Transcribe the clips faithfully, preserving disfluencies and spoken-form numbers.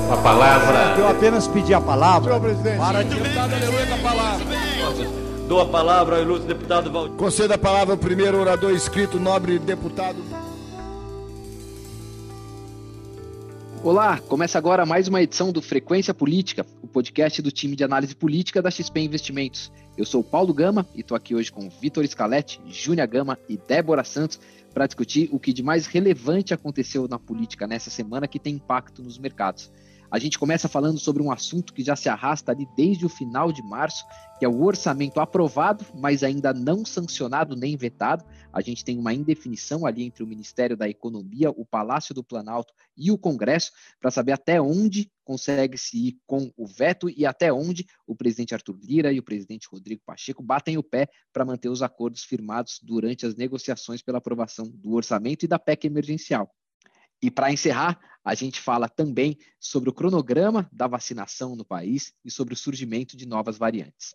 A palavra... Eu apenas pedi a palavra. Senhor presidente. Para de... Deputado, aleluia, com a palavra. Dou a palavra ao ilustre deputado Valdir. Conceda a palavra ao primeiro orador inscrito, nobre deputado. Olá, começa agora mais uma edição do Frequência Política, o podcast do time de análise política da X P Investimentos. Eu sou o Paulo Gama e estou aqui hoje com Vitor Scaletti, Júnia Gama e Débora Santos para discutir o que de mais relevante aconteceu na política nessa semana que tem impacto nos mercados. A gente começa falando sobre um assunto que já se arrasta ali desde o final de março, que é o orçamento aprovado, mas ainda não sancionado nem vetado. A gente tem uma indefinição ali entre o Ministério da Economia, o Palácio do Planalto e o Congresso, para saber até onde consegue-se ir com o veto e até onde o presidente Arthur Lira e o presidente Rodrigo Pacheco batem o pé para manter os acordos firmados durante as negociações pela aprovação do orçamento e da P E C emergencial. E para encerrar, a gente fala também sobre o cronograma da vacinação no país e sobre o surgimento de novas variantes.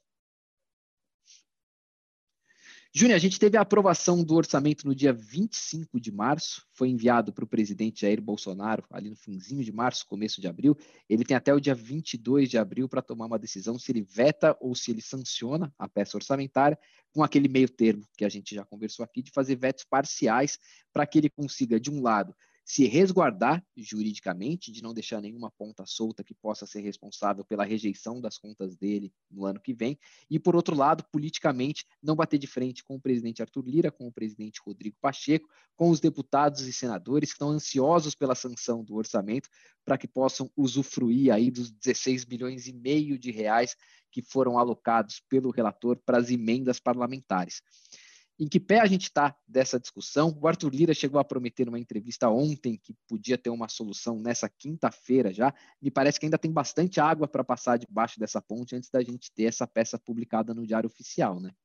Júnior, a gente teve a aprovação do orçamento no dia vinte e cinco de março, foi enviado para o presidente Jair Bolsonaro ali no finzinho de março, começo de abril. Ele tem até o dia vinte e dois de abril para tomar uma decisão se ele veta ou se ele sanciona a peça orçamentária, com aquele meio termo que a gente já conversou aqui, de fazer vetos parciais para que ele consiga, de um lado, se resguardar juridicamente, de não deixar nenhuma ponta solta que possa ser responsável pela rejeição das contas dele no ano que vem, e, por outro lado, politicamente, não bater de frente com o presidente Arthur Lira, com o presidente Rodrigo Pacheco, com os deputados e senadores que estão ansiosos pela sanção do orçamento para que possam usufruir aí dos dezesseis bilhões e meio de reais que foram alocados pelo relator para as emendas parlamentares. Em que pé a gente está dessa discussão? O Arthur Lira chegou a prometer numa entrevista ontem que podia ter uma solução nessa quinta-feira já. Me parece que ainda tem bastante água para passar debaixo dessa ponte antes da gente ter essa peça publicada no Diário Oficial, né?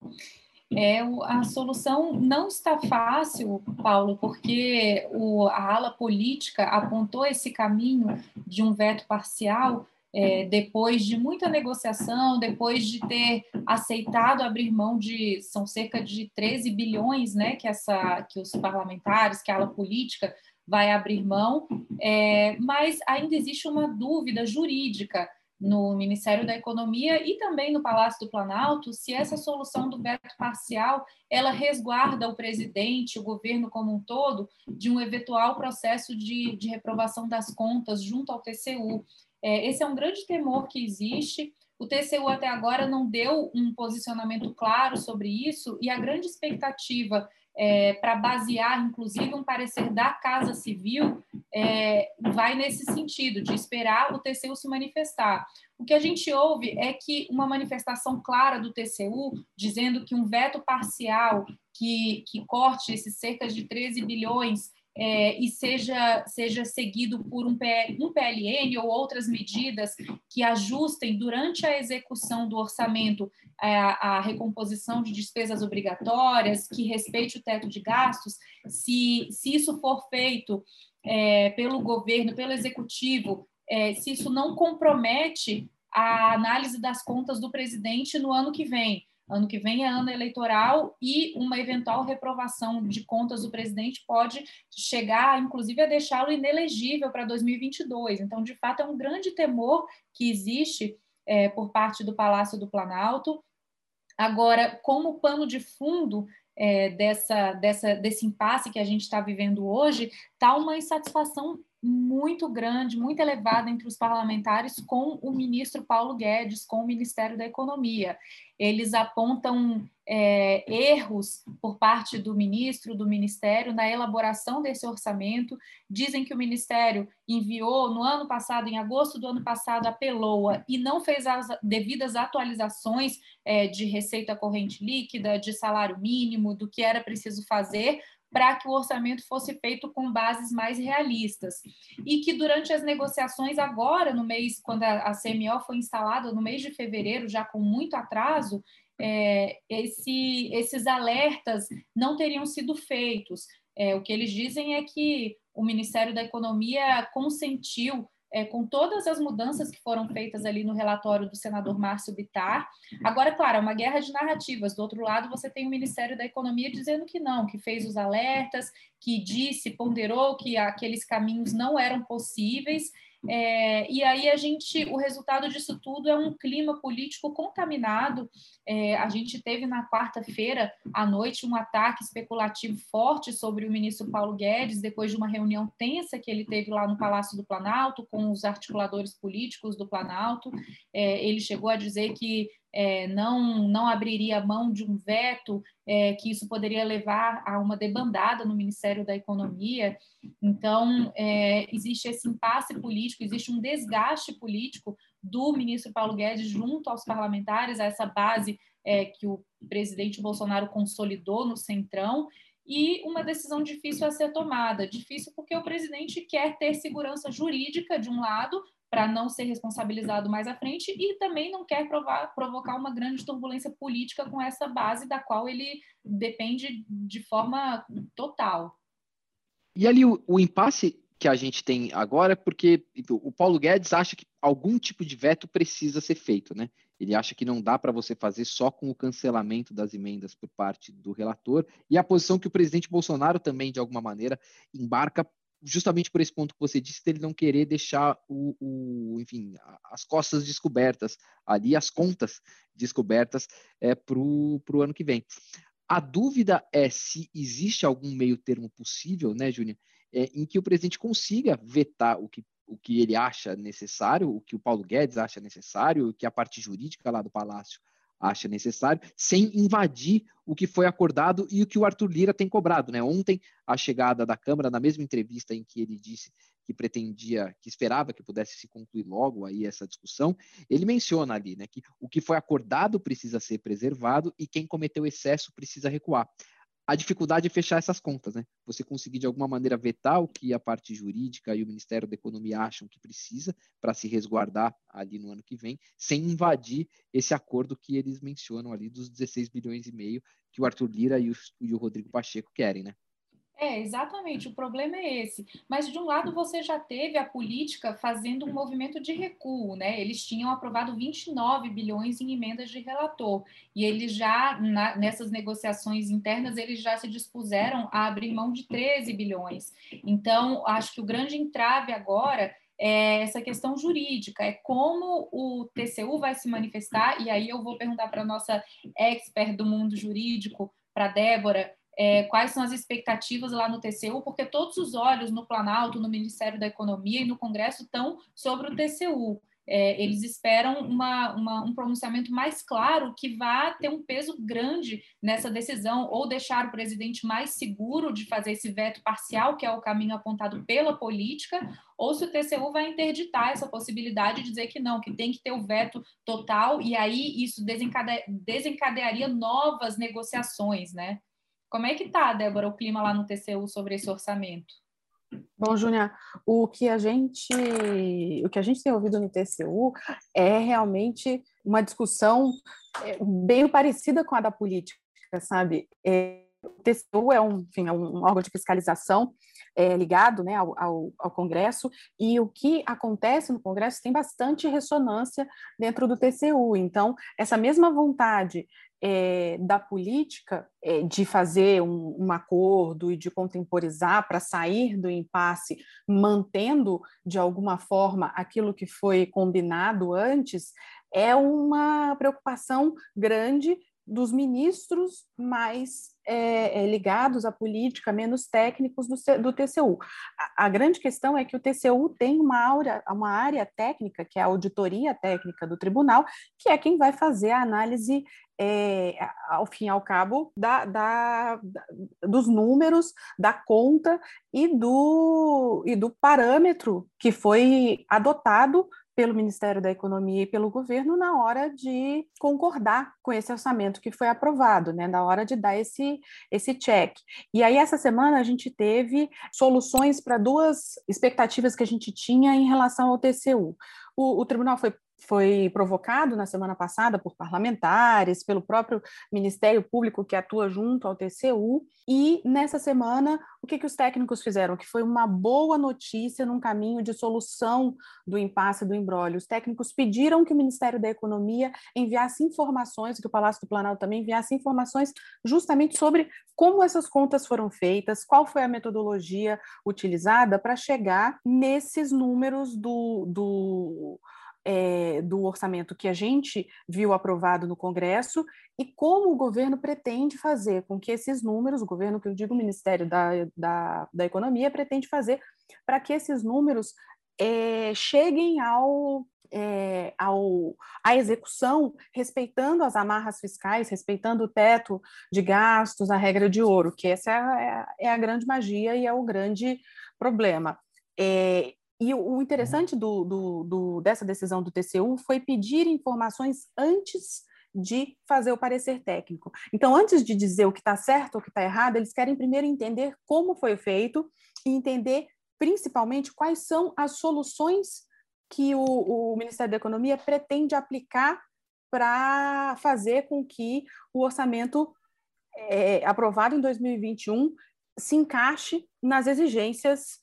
É, a solução não está fácil, Paulo, porque o, a ala política apontou esse caminho de um veto parcial É, depois de muita negociação, depois de ter aceitado abrir mão de, são cerca de treze bilhões, né, que, essa, que os parlamentares, que a ala política vai abrir mão, é, mas ainda existe uma dúvida jurídica no Ministério da Economia e também no Palácio do Planalto, se essa solução do veto parcial, ela resguarda o presidente, o governo como um todo, de um eventual processo de, de reprovação das contas junto ao T C U. Esse é um grande temor que existe. O T C U até agora não deu um posicionamento claro sobre isso e a grande expectativa é, para basear, inclusive, um parecer da Casa Civil é, vai nesse sentido, de esperar o T C U se manifestar. O que a gente ouve é que uma manifestação clara do T C U, dizendo que um veto parcial que, que corte esses cerca de treze bilhões É, e seja, seja seguido por um, P L, um P L N ou outras medidas que ajustem durante a execução do orçamento a, a recomposição de despesas obrigatórias, que respeite o teto de gastos, se, se isso for feito é, pelo governo, pelo executivo, é, se isso não compromete a análise das contas do presidente no ano que vem. Ano que vem é ano eleitoral e uma eventual reprovação de contas do presidente pode chegar, inclusive, a deixá-lo inelegível para dois mil e vinte e dois. Então, de fato, é um grande temor que existe é, por parte do Palácio do Planalto. Agora, como pano de fundo é, dessa, dessa, desse impasse que a gente está vivendo hoje, está uma insatisfação muito grande, muito elevada entre os parlamentares com o ministro Paulo Guedes, com o Ministério da Economia. Eles apontam é, erros por parte do ministro, do Ministério, na elaboração desse orçamento. Dizem que o Ministério enviou no ano passado, em agosto do ano passado, a PELOA e não fez as devidas atualizações é, de receita corrente líquida, de salário mínimo, do que era preciso fazer para que o orçamento fosse feito com bases mais realistas. E que durante as negociações agora, no mês, quando a C M O foi instalada, no mês de fevereiro, já com muito atraso, é, esse, esses alertas não teriam sido feitos. É, o que eles dizem é que o Ministério da Economia consentiu É, com todas as mudanças que foram feitas ali no relatório do senador Márcio Bittar. Agora, claro, é uma guerra de narrativas. Do outro lado, você tem o Ministério da Economia dizendo que não, que fez os alertas, que disse, ponderou que aqueles caminhos não eram possíveis. É, e aí a gente, o resultado disso tudo é um clima político contaminado. É, a gente teve na quarta-feira à noite um ataque especulativo forte sobre o ministro Paulo Guedes, depois de uma reunião tensa que ele teve lá no Palácio do Planalto, com os articuladores políticos do Planalto. É, ele chegou a dizer que É, não, não abriria mão de um veto, é, que isso poderia levar a uma debandada no Ministério da Economia. Então, é, existe esse impasse político, existe um desgaste político do ministro Paulo Guedes junto aos parlamentares, a essa base é, que o presidente Bolsonaro consolidou no Centrão, e uma decisão difícil a ser tomada. Difícil porque o presidente quer ter segurança jurídica, de um lado, para não ser responsabilizado mais à frente, e também não quer provar, provocar uma grande turbulência política com essa base da qual ele depende de forma total. E ali o, o impasse que a gente tem agora é porque o Paulo Guedes acha que algum tipo de veto precisa ser feito, né? Ele acha que não dá para você fazer só com o cancelamento das emendas por parte do relator, e a posição que o presidente Bolsonaro também, de alguma maneira, embarca justamente por esse ponto que você disse, dele não querer deixar o, o, enfim, as costas descobertas ali, as contas descobertas é, para o ano que vem. A dúvida é se existe algum meio termo possível, né, Júnior, é, em que o presidente consiga vetar o que, o que ele acha necessário, o que o Paulo Guedes acha necessário, o que a parte jurídica lá do Palácio acha necessário, sem invadir o que foi acordado e o que o Arthur Lira tem cobrado, né? Ontem, a chegada da Câmara, na mesma entrevista em que ele disse que pretendia, que esperava que pudesse se concluir logo aí essa discussão, ele menciona ali, né, que o que foi acordado precisa ser preservado e quem cometeu excesso precisa recuar. A dificuldade é fechar essas contas, né? Você conseguir de alguma maneira vetar o que a parte jurídica e o Ministério da Economia acham que precisa para se resguardar ali no ano que vem, sem invadir esse acordo que eles mencionam ali dos dezesseis bilhões e meio que o Arthur Lira e o, e o Rodrigo Pacheco querem, né? É, exatamente, o problema é esse. Mas, de um lado, você já teve a política fazendo um movimento de recuo, né? Eles tinham aprovado vinte e nove bilhões em emendas de relator, e eles já, na, nessas negociações internas, eles já se dispuseram a abrir mão de treze bilhões. Então, acho que o grande entrave agora é essa questão jurídica, é como o T C U vai se manifestar, e aí eu vou perguntar para a nossa expert do mundo jurídico, para a Débora, É, quais são as expectativas lá no T C U, porque todos os olhos no Planalto, no Ministério da Economia e no Congresso estão sobre o T C U. É, eles esperam uma, uma, um pronunciamento mais claro que vá ter um peso grande nessa decisão, ou deixar o presidente mais seguro de fazer esse veto parcial, que é o caminho apontado pela política, ou se o T C U vai interditar essa possibilidade de dizer que não, que tem que ter o veto total, e aí isso desencade... desencadearia novas negociações, né? Como é que está, Débora, o clima lá no T C U sobre esse orçamento? Bom, Júnia, o que a gente, o que a gente tem ouvido no T C U é realmente uma discussão bem parecida com a da política, sabe? É, o T C U é um, enfim, é um órgão de fiscalização é, ligado, né, ao, ao, ao Congresso, e o que acontece no Congresso tem bastante ressonância dentro do T C U. Então, essa mesma vontade É, da política, é, de fazer um, um acordo e de contemporizar para sair do impasse, mantendo de alguma forma aquilo que foi combinado antes, é uma preocupação grande dos ministros mais é, é, ligados à política, menos técnicos do, do T C U. A, a grande questão é que o T C U tem uma, aura, uma área técnica, que é a auditoria técnica do tribunal, que é quem vai fazer a análise É, ao fim e ao cabo, da, da, da, dos números, da conta e do, e do parâmetro que foi adotado pelo Ministério da Economia e pelo governo na hora de concordar com esse orçamento que foi aprovado, né, na hora de dar esse, esse check. E aí, essa semana, a gente teve soluções para duas expectativas que a gente tinha em relação ao T C U. O, o tribunal foi foi provocado na semana passada por parlamentares, pelo próprio Ministério Público que atua junto ao T C U, e nessa semana o que, que os técnicos fizeram? Que foi uma boa notícia num caminho de solução do impasse do imbróglio. Os técnicos pediram que o Ministério da Economia enviasse informações, que o Palácio do Planalto também enviasse informações justamente sobre como essas contas foram feitas, qual foi a metodologia utilizada para chegar nesses números do... do É, do orçamento que a gente viu aprovado no Congresso e como o governo pretende fazer com que esses números, o governo que eu digo, o Ministério da, da, da Economia, pretende fazer para que esses números é, cheguem ao, é, ao, à execução, respeitando as amarras fiscais, respeitando o teto de gastos, a regra de ouro, que essa é a, é a grande magia e é o grande problema. É, E o interessante do, do, do, dessa decisão do T C U foi pedir informações antes de fazer o parecer técnico. Então, antes de dizer o que está certo ou o que está errado, eles querem primeiro entender como foi feito e entender, principalmente, quais são as soluções que o, o Ministério da Economia pretende aplicar para fazer com que o orçamento é, aprovado em dois mil e vinte e um se encaixe nas exigências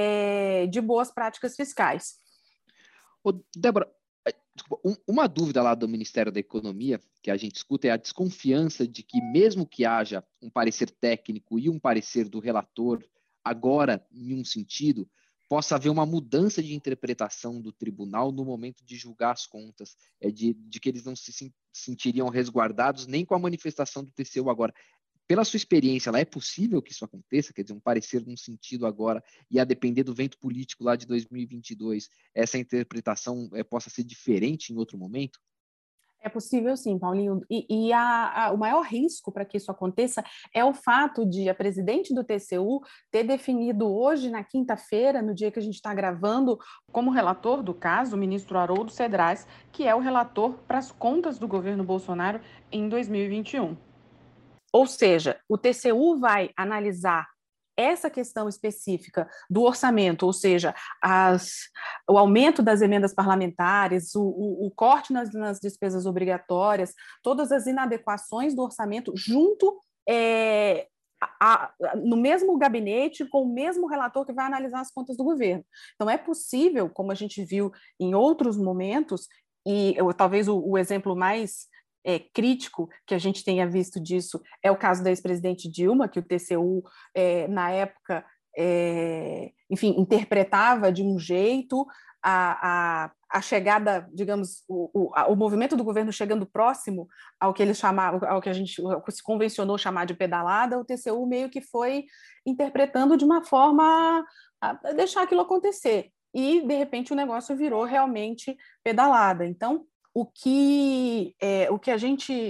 É, de boas práticas fiscais. Ô, Débora, um, uma dúvida lá do Ministério da Economia que a gente escuta é a desconfiança de que mesmo que haja um parecer técnico e um parecer do relator agora em um sentido, possa haver uma mudança de interpretação do tribunal no momento de julgar as contas, é de, de que eles não se sentiriam resguardados nem com a manifestação do T C U agora. Pela sua experiência, lá é possível que isso aconteça? Quer dizer, um parecer num sentido agora, e a depender do vento político lá de dois mil e vinte e dois, essa interpretação é, possa ser diferente em outro momento? É possível sim, Paulinho. E, e a, a, o maior risco para que isso aconteça é o fato de a presidente do T C U ter definido hoje, na quinta-feira, no dia que a gente está gravando, como relator do caso, o ministro Haroldo Cedrais, que é o relator para as contas do governo Bolsonaro em dois mil e vinte e um. Ou seja, o T C U vai analisar essa questão específica do orçamento, ou seja, as, o aumento das emendas parlamentares, o, o, o corte nas, nas despesas obrigatórias, todas as inadequações do orçamento, junto é, a, a, no mesmo gabinete, com o mesmo relator que vai analisar as contas do governo. Então, é possível, como a gente viu em outros momentos, e eu, talvez o, o exemplo mais É, crítico que a gente tenha visto disso é o caso da ex-presidente Dilma, que o T C U, é, na época, é, enfim, interpretava de um jeito a, a, a chegada, digamos, o, o, a, o movimento do governo chegando próximo ao que eles chamavam, ao que a gente se convencionou chamar de pedalada, o T C U meio que foi interpretando de uma forma a deixar aquilo acontecer. E, de repente, o negócio virou realmente pedalada. Então, O que, é, o que a gente...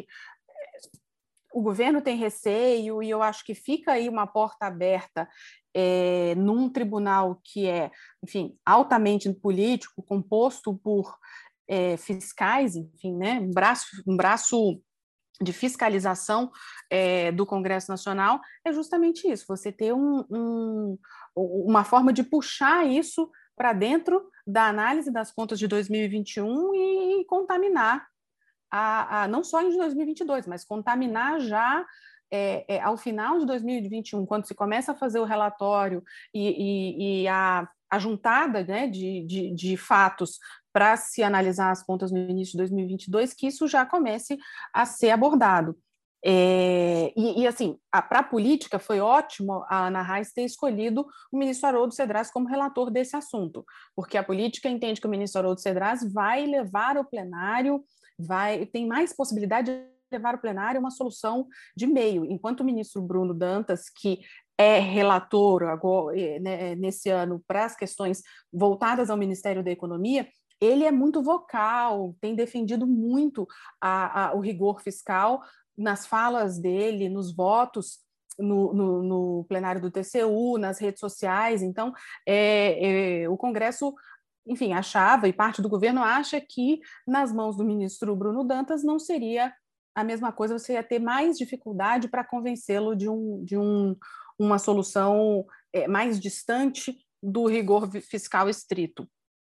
O governo tem receio, e eu acho que fica aí uma porta aberta é, num tribunal que é, enfim, altamente político, composto por é, fiscais, enfim, né, um braço, um braço de fiscalização é, do Congresso Nacional, é justamente isso, você ter um, um, uma forma de puxar isso para dentro da análise das contas de dois mil e vinte e um e, e contaminar, a, a, não só em dois mil e vinte e dois, mas contaminar já é, é, ao final de dois mil e vinte e um, quando se começa a fazer o relatório e, e, e a, a juntada, né, de, de, de fatos para se analisar as contas no início de dois mil e vinte e dois, que isso já comece a ser abordado. É, e, e, assim, para a política foi ótimo a Ana Reis ter escolhido o ministro Haroldo Cedrais como relator desse assunto, porque a política entende que o ministro Haroldo Cedrais vai levar ao plenário, vai, tem mais possibilidade de levar ao plenário uma solução de meio, enquanto o ministro Bruno Dantas, que é relator agora, né, nesse ano para as questões voltadas ao Ministério da Economia, ele é muito vocal, tem defendido muito a, a, o rigor fiscal nas falas dele, nos votos no, no, no plenário do T C U, nas redes sociais. Então, é, é, o Congresso, enfim, achava, e parte do governo acha que nas mãos do ministro Bruno Dantas não seria a mesma coisa, você ia ter mais dificuldade para convencê-lo de, um, de um, uma solução é, mais distante do rigor fiscal estrito.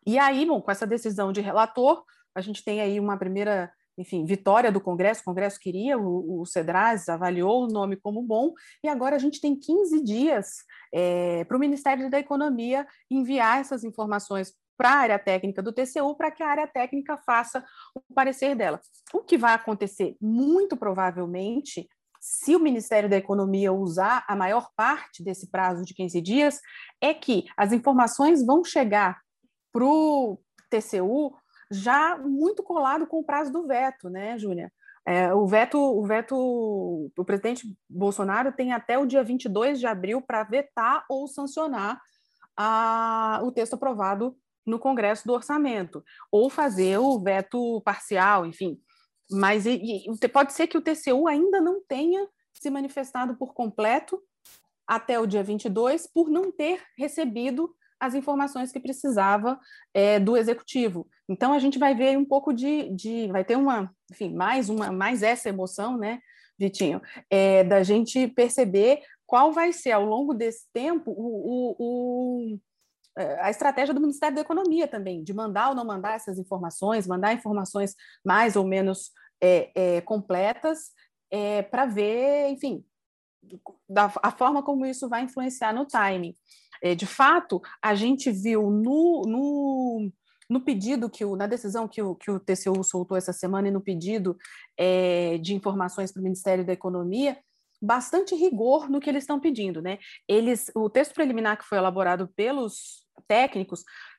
E aí, bom, com essa decisão de relator, a gente tem aí uma primeira, enfim, vitória do Congresso. O Congresso queria, o, o CEDRAS avaliou o nome como bom, e agora a gente tem quinze dias é, para o Ministério da Economia enviar essas informações para a área técnica do T C U, para que a área técnica faça o parecer dela. O que vai acontecer, muito provavelmente, se o Ministério da Economia usar a maior parte desse prazo de quinze dias, é que as informações vão chegar para o T C U já muito colado com o prazo do veto, né, Júlia? É, o veto, o veto, o presidente Bolsonaro tem até o dia vinte e dois de abril para vetar ou sancionar a, o texto aprovado no Congresso do Orçamento, ou fazer o veto parcial, enfim. Mas e, e, pode ser que o T C U ainda não tenha se manifestado por completo até o dia vinte e dois, por não ter recebido as informações que precisava é, do Executivo. Então, a gente vai ver um pouco de... de vai ter uma, enfim, mais, uma, mais essa emoção, né, Vitinho, é, da gente perceber qual vai ser, ao longo desse tempo, o, o, o a estratégia do Ministério da Economia também, de mandar ou não mandar essas informações, mandar informações mais ou menos é, é, completas, é, para ver, enfim, da, a forma como isso vai influenciar no timing. É, de fato, a gente viu no, no, no pedido, que o, na decisão que o, que o T C U soltou essa semana e no pedido é, de informações para o Ministério da Economia, bastante rigor no que eles estão pedindo, né? Eles, o texto preliminar que foi elaborado pelos técnicos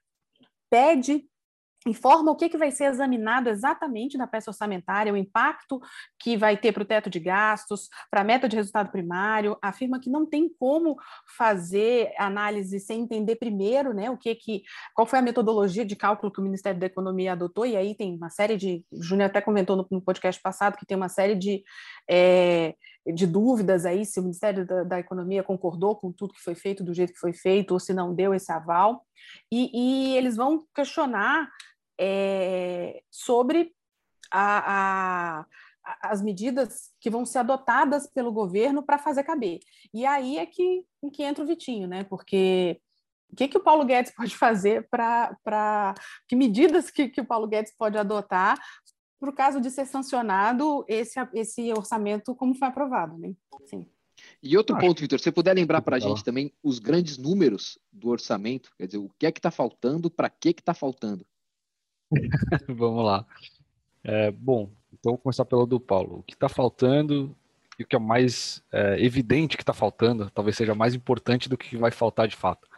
pede, informa o que, que vai ser examinado exatamente na peça orçamentária, o impacto que vai ter para o teto de gastos, para a meta de resultado primário, afirma que não tem como fazer análise sem entender primeiro, né, o que que, qual foi a metodologia de cálculo que o Ministério da Economia adotou, e aí tem uma série de, o Júnior até comentou no, no podcast passado, que tem uma série de, é, de dúvidas aí, se o Ministério da, da Economia concordou com tudo que foi feito, do jeito que foi feito, ou se não deu esse aval, e, e eles vão questionar É, sobre a, a, as medidas que vão ser adotadas pelo governo para fazer caber. E aí é que, que entra o Vitinho, né? Porque o que, que o Paulo Guedes pode fazer para... Que medidas que, que o Paulo Guedes pode adotar para o caso de ser sancionado esse, esse orçamento como foi aprovado, né? Sim. E outro ponto, Vitor, se você puder lembrar para a gente também os grandes números do orçamento, quer dizer, o que é que está faltando, para que que está faltando? Vamos lá. É, bom, então vou começar pelo do Paulo. O que está faltando e o que é mais é, evidente que está faltando, talvez seja mais importante do que vai faltar de fato,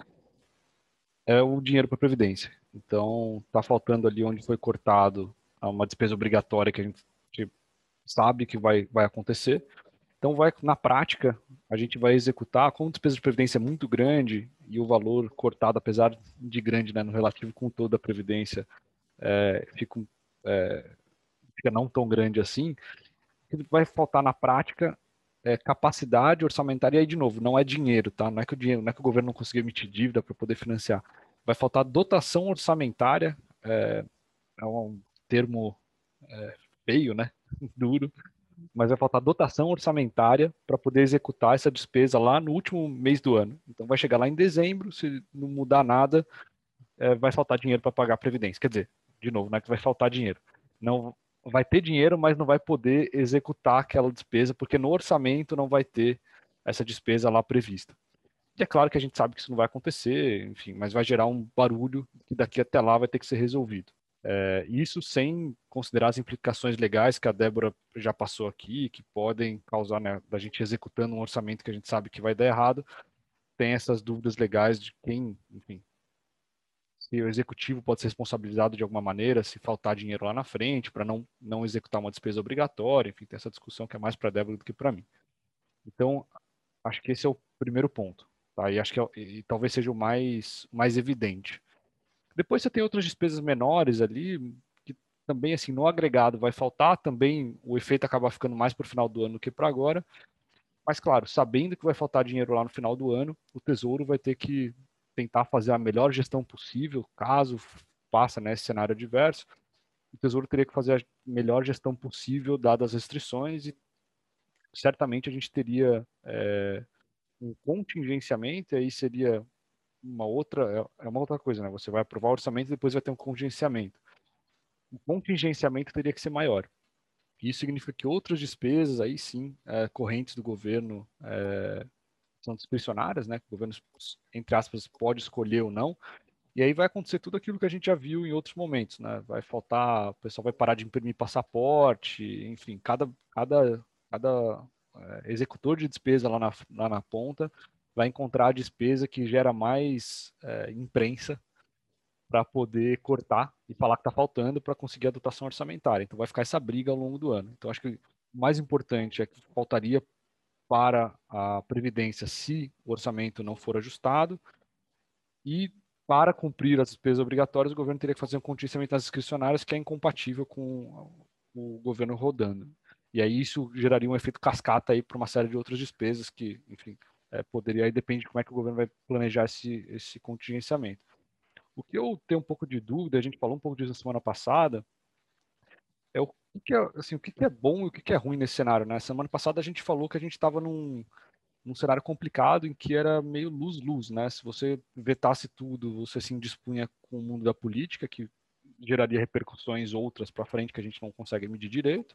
é o dinheiro para a Previdência. Então, está faltando ali onde foi cortado uma despesa obrigatória que a gente sabe que vai, vai acontecer. Então, vai, na prática, a gente vai executar, como a despesa de Previdência é muito grande e o valor cortado, apesar de grande, né, no relativo com toda a Previdência, É, fica, é, fica não tão grande assim, vai faltar na prática é, capacidade orçamentária, e aí de novo, não é dinheiro, tá? Não é que o dinheiro, não é que o governo não conseguiu emitir dívida para poder financiar, vai faltar dotação orçamentária, é, é um termo é, feio, né? Duro, mas vai faltar dotação orçamentária para poder executar essa despesa lá no último mês do ano. Então vai chegar lá em dezembro, se não mudar nada, é, vai faltar dinheiro para pagar a Previdência. Quer dizer, de novo, não é que vai faltar dinheiro. Não vai ter dinheiro, mas não vai poder executar aquela despesa, porque no orçamento não vai ter essa despesa lá prevista. E é claro que a gente sabe que isso não vai acontecer, enfim, mas vai gerar um barulho que daqui até lá vai ter que ser resolvido. É, isso sem considerar as implicações legais que a Débora já passou aqui, que podem causar, né, da gente executando um orçamento que a gente sabe que vai dar errado, tem essas dúvidas legais de quem, enfim, se o executivo pode ser responsabilizado de alguma maneira, se faltar dinheiro lá na frente, para não, não executar uma despesa obrigatória, enfim, tem essa discussão que é mais para a Débora do que para mim. Então, acho que esse é o primeiro ponto, tá? E acho que é, e talvez seja o mais, mais evidente. Depois você tem outras despesas menores ali, que também, assim, no agregado vai faltar, também o efeito acaba ficando mais para o final do ano do que para agora, mas, claro, sabendo que vai faltar dinheiro lá no final do ano, o Tesouro vai ter que tentar fazer a melhor gestão possível, caso passe nesse cenário adverso, o Tesouro teria que fazer a melhor gestão possível, dadas as restrições, e certamente a gente teria é, um contingenciamento, e aí seria uma outra, é uma outra coisa, né? Você vai aprovar o orçamento e depois vai ter um contingenciamento. O contingenciamento teria que ser maior. Isso significa que outras despesas, aí sim, é, correntes do governo, é, são discricionárias, né? Que o governo, entre aspas, pode escolher ou não. E aí vai acontecer tudo aquilo que a gente já viu em outros momentos, né? Vai faltar, o pessoal vai parar de imprimir passaporte, enfim, cada, cada, cada é, executor de despesa lá na, lá na ponta vai encontrar a despesa que gera mais é, imprensa para poder cortar e falar que está faltando para conseguir a dotação orçamentária. Então vai ficar essa briga ao longo do ano. Então acho que o mais importante é que faltaria para a Previdência se o orçamento não for ajustado, e para cumprir as despesas obrigatórias o governo teria que fazer um contingenciamento nas discricionárias que é incompatível com o governo rodando. E aí isso geraria um efeito cascata aí para uma série de outras despesas que, enfim, é, poderia, aí depende de como é que o governo vai planejar esse, esse contingenciamento. O que eu tenho um pouco de dúvida, a gente falou um pouco disso na semana passada, é o que é, assim, o que é bom e o que é ruim nesse cenário, né? Semana passada a gente falou que a gente estava num, num cenário complicado em que era meio luz-luz, né? Se você vetasse tudo, você se indispunha com o mundo da política, que geraria repercussões outras para frente que a gente não consegue medir direito,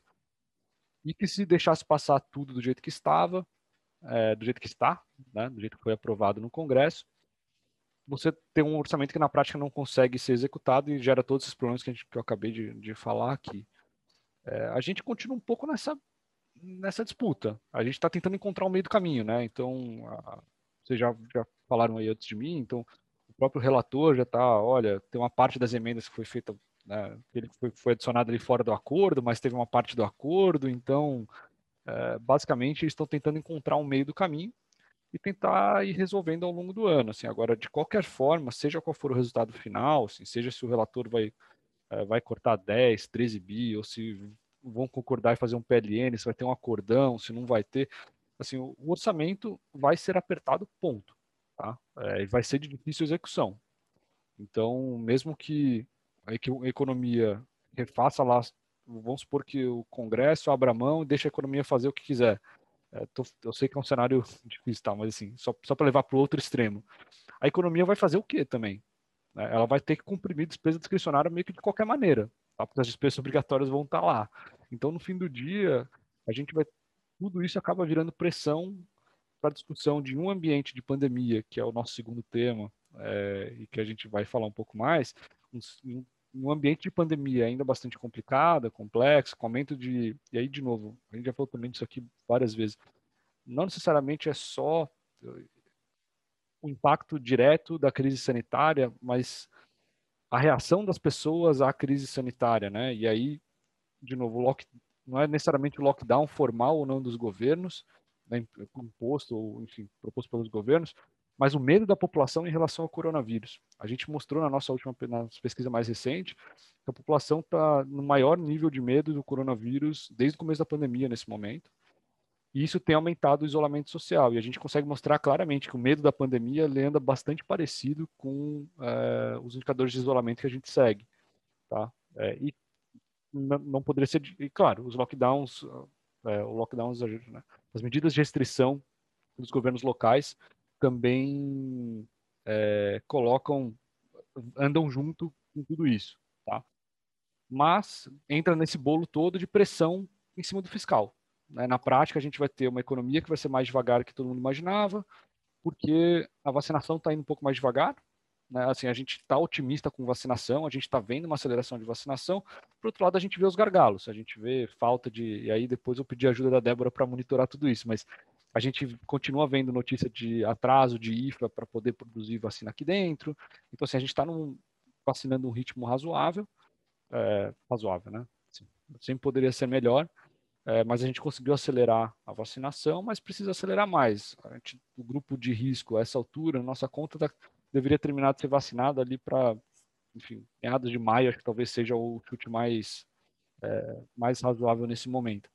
e que se deixasse passar tudo do jeito que estava, é, do jeito que está, né? Do jeito que foi aprovado no Congresso, você tem um orçamento que na prática não consegue ser executado e gera todos esses problemas que, a gente, que eu acabei de, de falar aqui. É, a gente continua um pouco nessa, nessa disputa. A gente está tentando encontrar o meio do caminho, né? Então, a, vocês já, já falaram aí antes de mim, então o próprio relator já está, olha, tem uma parte das emendas que foi feita, né, ele foi, foi adicionada ali fora do acordo, mas teve uma parte do acordo, então, é, basicamente, eles estão tentando encontrar um meio do caminho e tentar ir resolvendo ao longo do ano. Assim, agora, de qualquer forma, seja qual for o resultado final, assim, seja se o relator vai, é, vai cortar dez, treze bi, ou se vão concordar e fazer um P L N, se vai ter um acordão, se não vai ter, assim, o, o orçamento vai ser apertado, ponto. Tá? É, e vai ser de difícil execução. Então, mesmo que a economia refaça lá, vamos supor que o Congresso abra mão e deixe a economia fazer o que quiser. É, tô, eu sei que é um cenário difícil, tá? Mas assim, só, só para levar para o outro extremo. A economia vai fazer o quê também? Né? Ela vai ter que cumprir despesa discricionária meio que de qualquer maneira, tá? Porque as despesas obrigatórias vão estar lá. Então, no fim do dia, a gente vai. Tudo isso acaba virando pressão para a discussão de um ambiente de pandemia, que é o nosso segundo tema, é, e que a gente vai falar um pouco mais. Um, um ambiente de pandemia ainda bastante complicado, complexo, com aumento de. E aí, de novo, a gente já falou também disso aqui várias vezes. Não necessariamente é só o impacto direto da crise sanitária, mas a reação das pessoas à crise sanitária, né? E aí, de novo, lock, não é necessariamente o lockdown formal ou não dos governos, né, imposto ou, enfim, proposto pelos governos, mas o medo da população em relação ao coronavírus. A gente mostrou na nossa última na pesquisa mais recente que a população está no maior nível de medo do coronavírus desde o começo da pandemia nesse momento. E isso tem aumentado o isolamento social. E a gente consegue mostrar claramente que o medo da pandemia anda bastante parecido com é, os indicadores de isolamento que a gente segue. Tá? É, e não poderia ser... E, claro, os lockdowns, é, o lockdowns, né, as medidas de restrição dos governos locais também é, colocam... andam junto com tudo isso. Tá? Mas entra nesse bolo todo de pressão em cima do fiscal. Na prática, a gente vai ter uma economia que vai ser mais devagar que todo mundo imaginava, porque a vacinação está indo um pouco mais devagar. Né? Assim, a gente está otimista com vacinação, a gente está vendo uma aceleração de vacinação. Por outro lado, a gente vê os gargalos, a gente vê falta de... E aí depois eu pedi ajuda da Débora para monitorar tudo isso, mas a gente continua vendo notícia de atraso de I F A para poder produzir vacina aqui dentro. Então, assim, a gente está vacinando um ritmo razoável, é, razoável, né? Assim, sempre poderia ser melhor. É, mas a gente conseguiu acelerar a vacinação, mas precisa acelerar mais. A gente, o grupo de risco, a essa altura, nossa conta tá, deveria terminar de ser vacinada ali para, enfim, meados de maio, acho que talvez seja o chute mais, é, mais razoável nesse momento.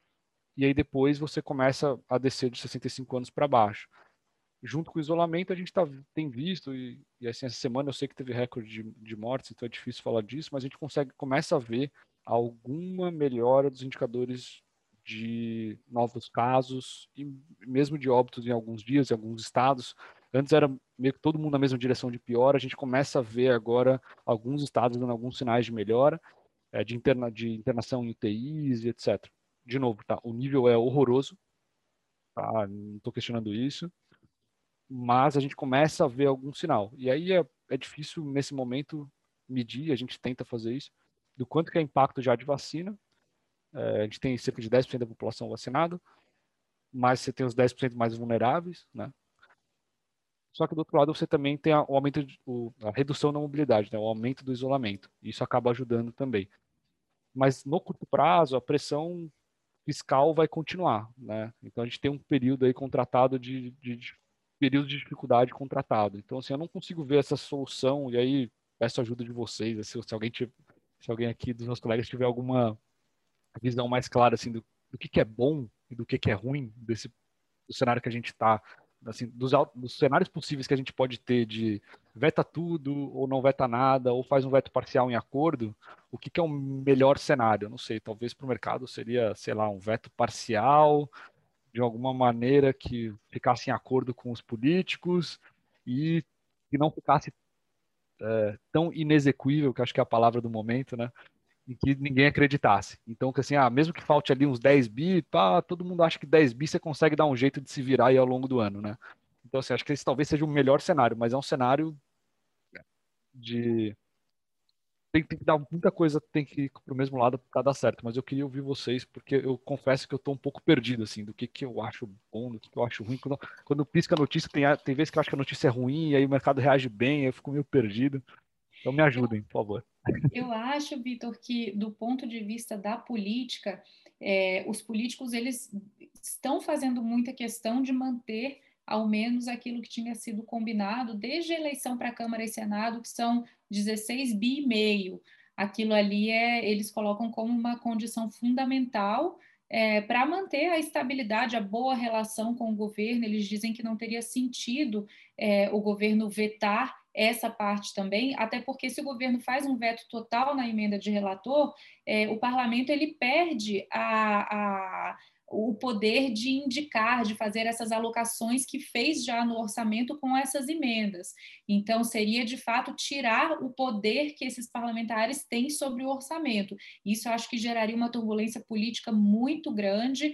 E aí depois você começa a descer de sessenta e cinco anos para baixo. Junto com o isolamento, a gente tá, tem visto, e, e assim, essa semana eu sei que teve recorde de, de mortes, então é difícil falar disso, mas a gente consegue, começa a ver alguma melhora dos indicadores de novos casos e mesmo de óbitos em alguns dias, em alguns estados. Antes era meio que todo mundo na mesma direção de pior, a gente começa a ver agora alguns estados dando alguns sinais de melhora, é, de, interna, de internação em U T Is e etcétera. De novo, tá? O nível é horroroso, tá? Não estou questionando isso, mas a gente começa a ver algum sinal. E aí é, é difícil, nesse momento, medir, a gente tenta fazer isso, do quanto que é impacto já de vacina. É, a gente tem cerca de dez por cento da população vacinada, mas você tem os dez por cento mais vulneráveis, né? Só que do outro lado você também tem a, o aumento, de, o, a redução da mobilidade, né? O aumento do isolamento. Isso acaba ajudando também. Mas no curto prazo, a pressão fiscal vai continuar, né? Então a gente tem um período aí contratado de, de, de período de dificuldade contratado. Então assim, eu não consigo ver essa solução, e aí peço ajuda de vocês, se, se alguém tiver, se alguém aqui dos meus colegas tiver alguma visão mais clara assim do, do que, que é bom e do que, que é ruim desse do cenário que a gente está, assim, dos, dos cenários possíveis que a gente pode ter de veta tudo ou não veta nada ou faz um veto parcial em acordo, o que, que é o melhor cenário? Eu não sei, talvez para o mercado seria, sei lá, um veto parcial de alguma maneira que ficasse em acordo com os políticos e que não ficasse é, tão inexequível, que acho que é a palavra do momento, né? Em que ninguém acreditasse. Então, que assim, ah, mesmo que falte ali uns dez bi, pá, todo mundo acha que dez bi você consegue dar um jeito de se virar aí ao longo do ano, né? Então, assim, acho que esse talvez seja o melhor cenário, mas é um cenário de... Tem, tem que dar muita coisa, tem que ir pro mesmo lado para dar certo, mas eu queria ouvir vocês, porque eu confesso que eu tô um pouco perdido, assim, do que que eu acho bom, do que que eu acho ruim. Quando, quando pisca a notícia, tem, tem vezes que eu acho que a notícia é ruim, e aí o mercado reage bem, aí eu fico meio perdido. Então me ajudem, por favor. Eu acho, Vitor, que do ponto de vista da política, é, os políticos eles estão fazendo muita questão de manter ao menos aquilo que tinha sido combinado desde a eleição para a Câmara e Senado, que são dezesseis bi e meio. Aquilo ali é, eles colocam como uma condição fundamental é, para manter a estabilidade, a boa relação com o governo. Eles dizem que não teria sentido é, o governo vetar essa parte também, até porque se o governo faz um veto total na emenda de relator, é, o parlamento ele perde a, a, o poder de indicar, de fazer essas alocações que fez já no orçamento com essas emendas. Então, seria, de fato, tirar o poder que esses parlamentares têm sobre o orçamento. Isso, eu acho que geraria uma turbulência política muito grande,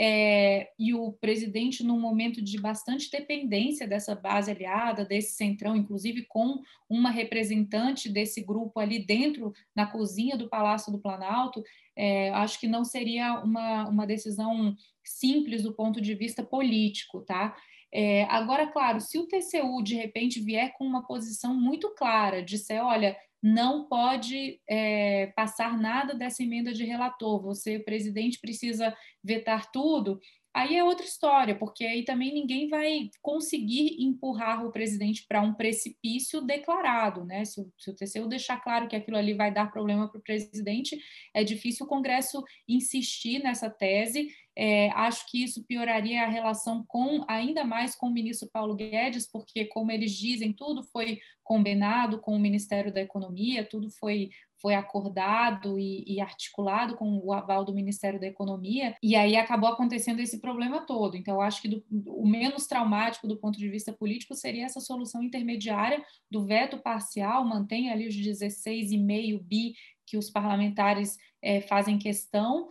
é, e o presidente, num momento de bastante dependência dessa base aliada, desse centrão, inclusive com uma representante desse grupo ali dentro, na cozinha do Palácio do Planalto, é, acho que não seria uma, uma decisão simples do ponto de vista político, tá? É, agora, claro, se o T C U de repente vier com uma posição muito clara, disser, olha, não pode é, passar nada dessa emenda de relator, você, o presidente, precisa vetar tudo, aí é outra história, porque aí também ninguém vai conseguir empurrar o presidente para um precipício declarado, né? Se o, se o T C U deixar claro que aquilo ali vai dar problema para o presidente, é difícil o Congresso insistir nessa tese. É, acho que isso pioraria a relação com, ainda mais com o ministro Paulo Guedes, porque, como eles dizem, tudo foi combinado com o Ministério da Economia, tudo foi, foi acordado e, e articulado com o aval do Ministério da Economia, e aí acabou acontecendo esse problema todo. Então, eu acho que do, o menos traumático do ponto de vista político seria essa solução intermediária do veto parcial, mantém ali os dezesseis vírgula cinco bi que os parlamentares é, fazem questão,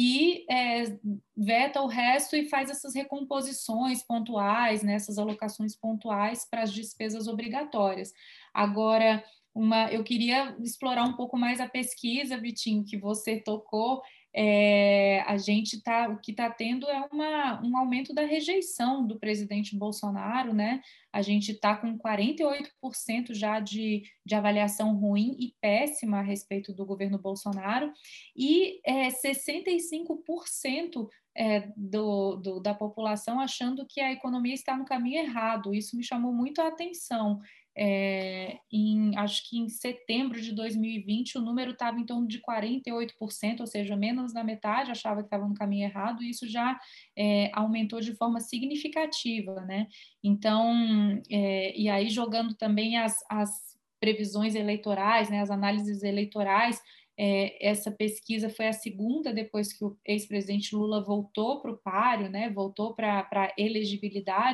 e é, veta o resto e faz essas recomposições pontuais, né, essas alocações pontuais para as despesas obrigatórias. Agora, uma, eu queria explorar um pouco mais a pesquisa, Vitinho, que você tocou. É, a gente tá, o que está tendo é uma, um aumento da rejeição do presidente Bolsonaro, né? A gente está com quarenta e oito por cento já de, de avaliação ruim e péssima a respeito do governo Bolsonaro, e é, sessenta e cinco por cento é, do, do, da população achando que a economia está no caminho errado. Isso me chamou muito a atenção. É, em, acho que em setembro de dois mil e vinte o número estava em torno de quarenta e oito por cento, ou seja, menos da metade achava que estava no caminho errado, e isso já é, aumentou de forma significativa, né? Então, é, e aí jogando também as, as previsões eleitorais, né, as análises eleitorais, é, essa pesquisa foi a segunda depois que o ex-presidente Lula voltou para o páreo, né, voltou para a elegibilidade,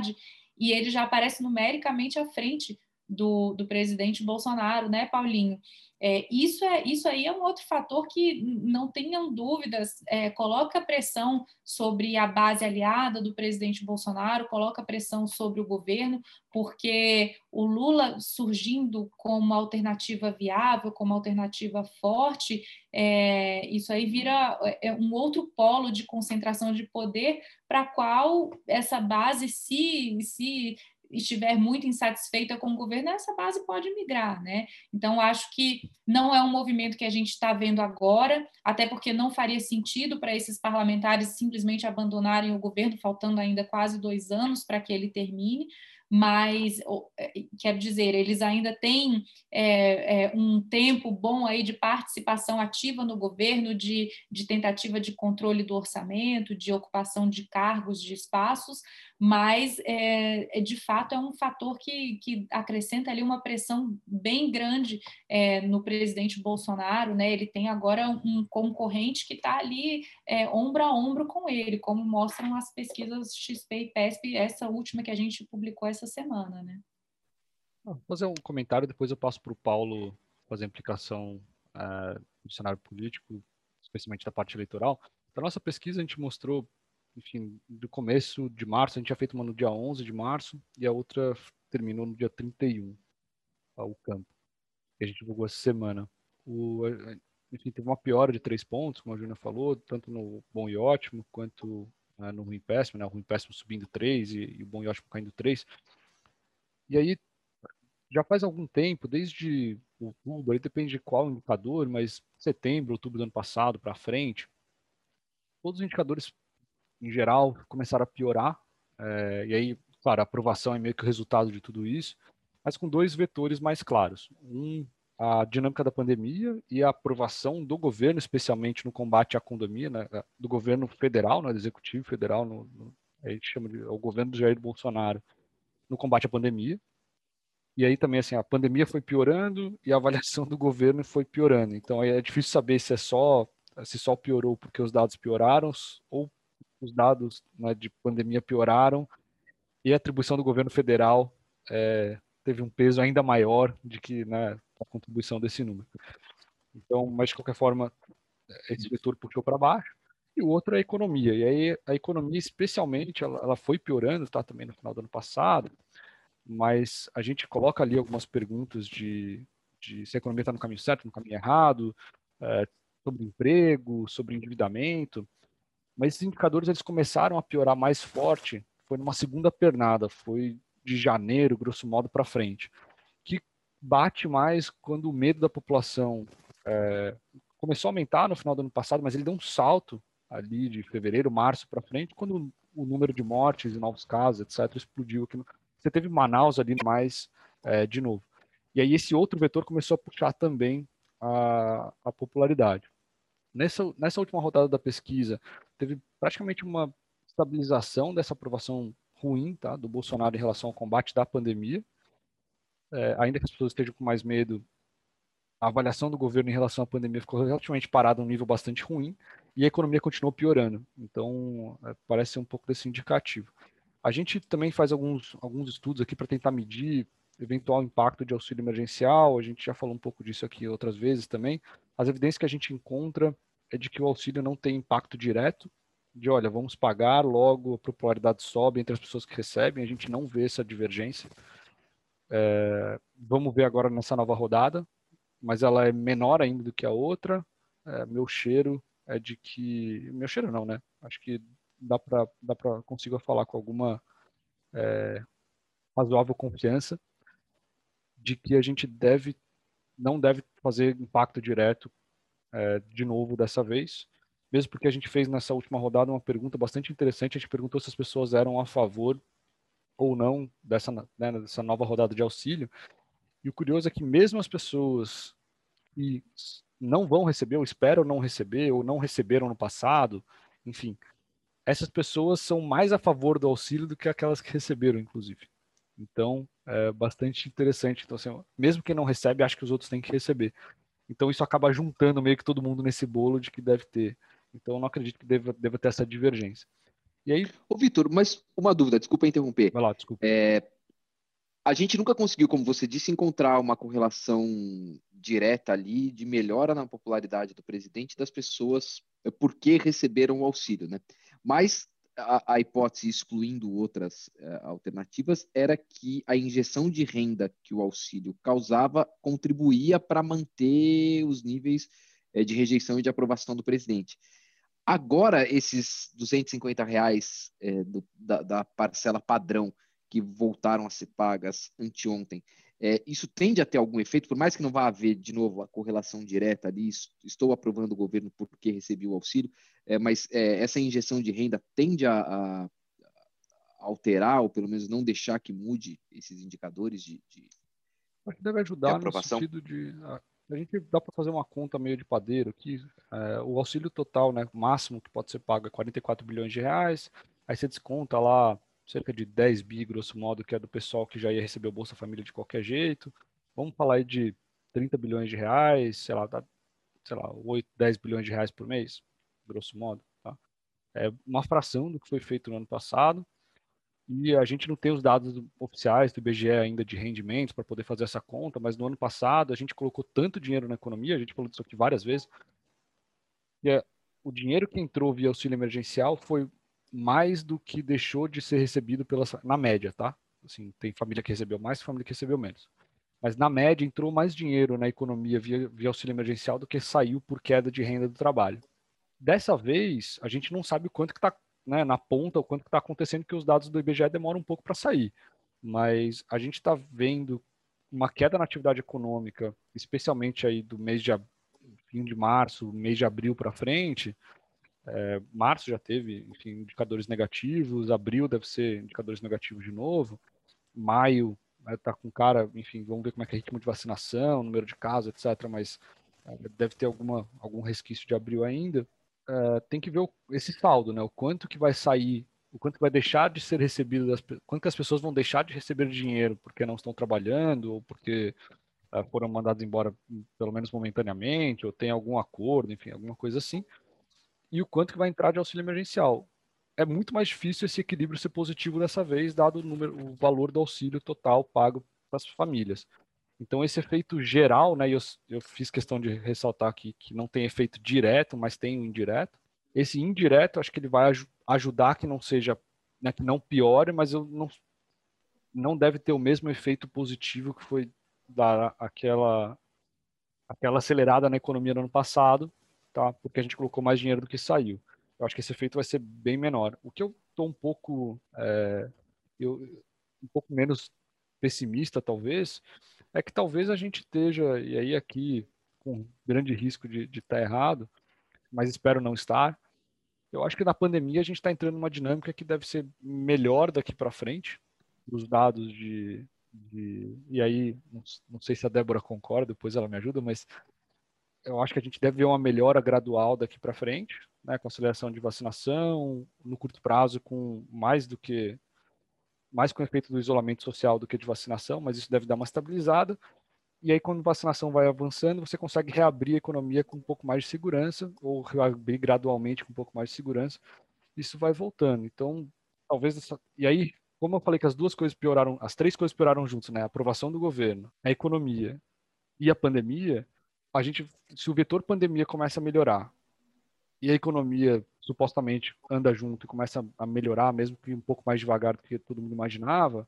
e ele já aparece numericamente à frente do, do presidente Bolsonaro, né, Paulinho? É, isso, é, isso aí é um outro fator que, não tenham dúvidas, é, coloca pressão sobre a base aliada do presidente Bolsonaro, coloca pressão sobre o governo, porque o Lula surgindo como alternativa viável, como alternativa forte, é, isso aí vira é, um outro polo de concentração de poder para qual essa base, se... se estiver muito insatisfeita com o governo, essa base pode migrar, né? Então, acho que não é um movimento que a gente está vendo agora, até porque não faria sentido para esses parlamentares simplesmente abandonarem o governo, faltando ainda quase dois anos para que ele termine, mas, quero dizer, eles ainda têm é, é, um tempo bom aí de participação ativa no governo, de, de tentativa de controle do orçamento, de ocupação de cargos, de espaços, mas, é, de fato, é um fator que, que acrescenta ali uma pressão bem grande é, no presidente Bolsonaro, né? Ele tem agora um concorrente que está ali é, ombro a ombro com ele, como mostram as pesquisas X P e P E S P, essa última que a gente publicou essa semana, né? Vou fazer um comentário, depois eu passo para o Paulo fazer a implicação uh, do cenário político, especialmente da parte eleitoral. Da nossa pesquisa, a gente mostrou, enfim, do começo de março, a gente tinha feito uma no dia onze de março e a outra terminou no dia trinta e um, o campo, que a gente divulgou essa semana. O, enfim, teve uma piora de três pontos, como a Júlia falou, tanto no bom e ótimo, quanto uh, no ruim e péssimo, né? O ruim e péssimo subindo três e, e o bom e ótimo caindo três. E aí, já faz algum tempo, desde outubro, aí depende de qual indicador, mas setembro, outubro do ano passado para frente, todos os indicadores, em geral, começaram a piorar. É, e aí, claro, a aprovação é meio que o resultado de tudo isso, mas com dois vetores mais claros. Um, a dinâmica da pandemia e a aprovação do governo, especialmente no combate à pandemia, né, do governo federal, né, do executivo federal, no, no, a gente chama de o governo do Jair Bolsonaro, no combate à pandemia. E aí também, assim, a pandemia foi piorando e a avaliação do governo foi piorando. Então, aí é difícil saber se é só, se só piorou porque os dados pioraram ou os dados, né, de pandemia pioraram e a atribuição do governo federal é, teve um peso ainda maior de que, né, a contribuição desse número. Então, mas de qualquer forma, esse vetor puxou para baixo. E o outro é a economia. E aí a economia, especialmente, ela, ela foi piorando, tá, também no final do ano passado, mas a gente coloca ali algumas perguntas de, de se a economia está no caminho certo, no caminho errado, é, sobre emprego, sobre endividamento, mas esses indicadores eles começaram a piorar mais forte, foi numa segunda pernada, foi de janeiro, grosso modo, para frente, que bate mais quando o medo da população é, começou a aumentar no final do ano passado, mas ele deu um salto ali de fevereiro, março para frente, quando o número de mortes e novos casos, etcétera, explodiu aqui no... Você teve Manaus ali mais é, de novo. E aí esse outro vetor começou a puxar também a, a popularidade. Nessa, nessa última rodada da pesquisa, teve praticamente uma estabilização dessa aprovação ruim, tá, do Bolsonaro em relação ao combate da pandemia. É, ainda que as pessoas estejam com mais medo, a avaliação do governo em relação à pandemia ficou relativamente parada a um nível bastante ruim e a economia continuou piorando. Então, é, parece ser um pouco desse indicativo. A gente também faz alguns, alguns estudos aqui para tentar medir eventual impacto de auxílio emergencial, a gente já falou um pouco disso aqui outras vezes também. As evidências que a gente encontra é de que o auxílio não tem impacto direto, de olha, vamos pagar, logo a popularidade sobe entre as pessoas que recebem, a gente não vê essa divergência. É, vamos ver agora nessa nova rodada, mas ela é menor ainda do que a outra. É, meu cheiro é de que... Meu cheiro não, né? Acho que dá para dá para consigo falar com alguma é, razoável confiança de que a gente deve não deve fazer impacto direto é, de novo dessa vez, mesmo porque a gente fez nessa última rodada uma pergunta bastante interessante, a gente perguntou se as pessoas eram a favor ou não dessa, né, dessa nova rodada de auxílio, e o curioso é que mesmo as pessoas que não vão receber, ou esperam não receber, ou não receberam no passado, enfim, essas pessoas são mais a favor do auxílio do que aquelas que receberam, inclusive. Então, é bastante interessante. Então, assim, mesmo quem não recebe, acha que os outros têm que receber. Então, isso acaba juntando meio que todo mundo nesse bolo de que deve ter. Então, eu não acredito que deva, deva ter essa divergência. E aí... Ô, Vitor, mas uma dúvida, desculpa interromper. Vai lá, desculpa. É, a gente nunca conseguiu, como você disse, encontrar uma correlação direta ali de melhora na popularidade do presidente e das pessoas porque receberam o auxílio, né? Mas a, a hipótese, excluindo outras uh, alternativas, era que a injeção de renda que o auxílio causava contribuía para manter os níveis uh, de rejeição e de aprovação do presidente. Agora, esses duzentos e cinquenta reais uh, do, da, da parcela padrão que voltaram a ser pagas anteontem, é, isso tende a ter algum efeito, por mais que não vá haver, de novo, a correlação direta ali, estou aprovando o governo porque recebi o auxílio, é, mas é, essa injeção de renda tende a, a, a alterar, ou pelo menos não deixar que mude esses indicadores de, de, Acho que deve ajudar no sentido de... A, a gente dá para fazer uma conta meio de padeiro, que é, o auxílio total, né, máximo que pode ser pago é quarenta e quatro bilhões de reais, aí você desconta lá cerca de dez bi, grosso modo, que é do pessoal que já ia receber o Bolsa Família de qualquer jeito. Vamos falar aí de trinta bilhões de reais, sei lá, dá, sei lá, oito, dez bilhões de reais por mês, grosso modo. Tá? É uma fração do que foi feito no ano passado. E a gente não tem os dados oficiais do I B G E ainda de rendimentos para poder fazer essa conta, mas no ano passado a gente colocou tanto dinheiro na economia, a gente falou disso aqui várias vezes, e é, o dinheiro que entrou via auxílio emergencial foi mais do que deixou de ser recebido pela, na média, tá? Assim, tem família que recebeu mais, família que recebeu menos. Mas na média entrou mais dinheiro na economia via, via auxílio emergencial do que saiu por queda de renda do trabalho. Dessa vez, a gente não sabe o quanto que está, né, na ponta, o quanto que está acontecendo, porque os dados do I B G E demoram um pouco para sair. Mas a gente está vendo uma queda na atividade econômica, especialmente aí do mês de fim de março, mês de abril para frente. É, março já teve, enfim, indicadores negativos, abril deve ser indicadores negativos de novo, maio está né, com cara, enfim, vamos ver como é que é o ritmo de vacinação, número de casos, etcétera, mas é, deve ter alguma, algum resquício de abril ainda. É, tem que ver o, esse saldo, né, o quanto que vai sair, o quanto que vai deixar de ser recebido, das, quanto que as pessoas vão deixar de receber dinheiro porque não estão trabalhando ou porque é, foram mandados embora pelo menos momentaneamente, ou tem algum acordo, enfim, alguma coisa assim. E o quanto que vai entrar de auxílio emergencial. É muito mais difícil esse equilíbrio ser positivo dessa vez, dado o, número, o valor do auxílio total pago para as famílias. Então, esse efeito geral, né, eu, eu fiz questão de ressaltar aqui que não tem efeito direto, mas tem um indireto. Esse indireto, acho que ele vai aj ajudar que não seja, né, que não piore, mas eu não, não deve ter o mesmo efeito positivo que foi dar aquela, aquela acelerada na economia no ano passado, tá? Porque a gente colocou mais dinheiro do que saiu. Eu acho que esse efeito vai ser bem menor. O que eu estou um pouco, é, eu, um pouco menos pessimista, talvez, é que talvez a gente esteja, e aí aqui, com grande risco de estar errado, mas espero não estar. Eu acho que na pandemia a gente está entrando numa dinâmica que deve ser melhor daqui para frente, os dados de, de. E aí, não, não sei se a Débora concorda, depois ela me ajuda, mas eu acho que a gente deve ver uma melhora gradual daqui para frente, né, com aceleração de vacinação, no curto prazo, com mais do que mais com o efeito do isolamento social do que de vacinação, mas isso deve dar uma estabilizada. E aí, quando a vacinação vai avançando, você consegue reabrir a economia com um pouco mais de segurança, ou reabrir gradualmente com um pouco mais de segurança. Isso vai voltando. Então, talvez essa... E aí, como eu falei que as duas coisas pioraram, as três coisas pioraram juntos, né? A aprovação do governo, a economia e a pandemia, a gente, se o vetor pandemia começa a melhorar e a economia supostamente anda junto e começa a melhorar, mesmo que um pouco mais devagar do que todo mundo imaginava,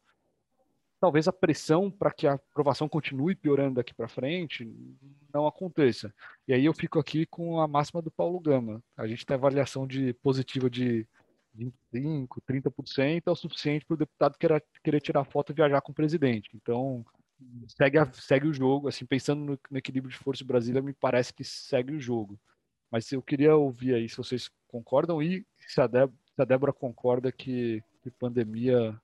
talvez a pressão para que a aprovação continue piorando daqui para frente não aconteça. E aí eu fico aqui com a máxima do Paulo Gama. A gente tem avaliação de positiva de vinte e cinco, trinta por cento, é o suficiente para o deputado querer, querer tirar foto e viajar com o presidente. Então, segue, a, segue o jogo. Assim, pensando no, no equilíbrio de força de Brasília, me parece que segue o jogo. Mas eu queria ouvir aí se vocês concordam e se a, Débora, se a Débora concorda que, que pandemia...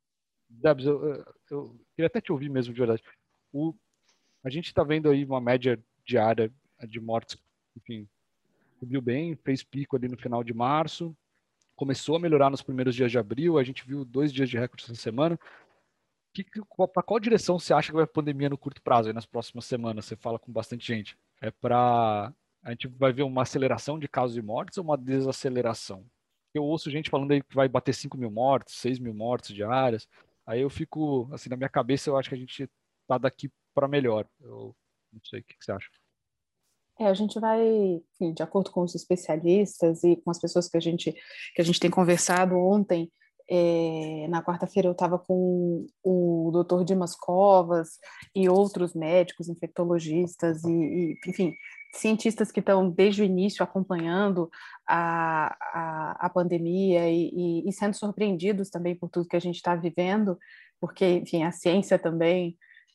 Debs, eu, eu, eu queria até te ouvir mesmo, de verdade. O, a gente está vendo aí uma média diária de mortes, enfim, subiu bem, fez pico ali no final de março, começou a melhorar nos primeiros dias de abril, a gente viu dois dias de recorde essa semana. Para qual direção você acha que vai a pandemia no curto prazo, aí nas próximas semanas? Você fala com bastante gente. É para... A gente vai ver uma aceleração de casos e mortes ou uma desaceleração? Eu ouço gente falando aí que vai bater cinco mil mortes, seis mil mortes diárias. Aí eu fico, assim, na minha cabeça, eu acho que a gente tá daqui para melhor. Eu não sei, o que que você acha? É, a gente vai, enfim, de acordo com os especialistas e com as pessoas que a gente, que a gente tem conversado ontem, é, na quarta-feira eu estava com o doutor Dimas Covas e outros médicos, infectologistas e, e enfim, cientistas que estão desde o início acompanhando a, a, a pandemia e, e, e sendo surpreendidos também por tudo que a gente está vivendo, porque, enfim, a ciência também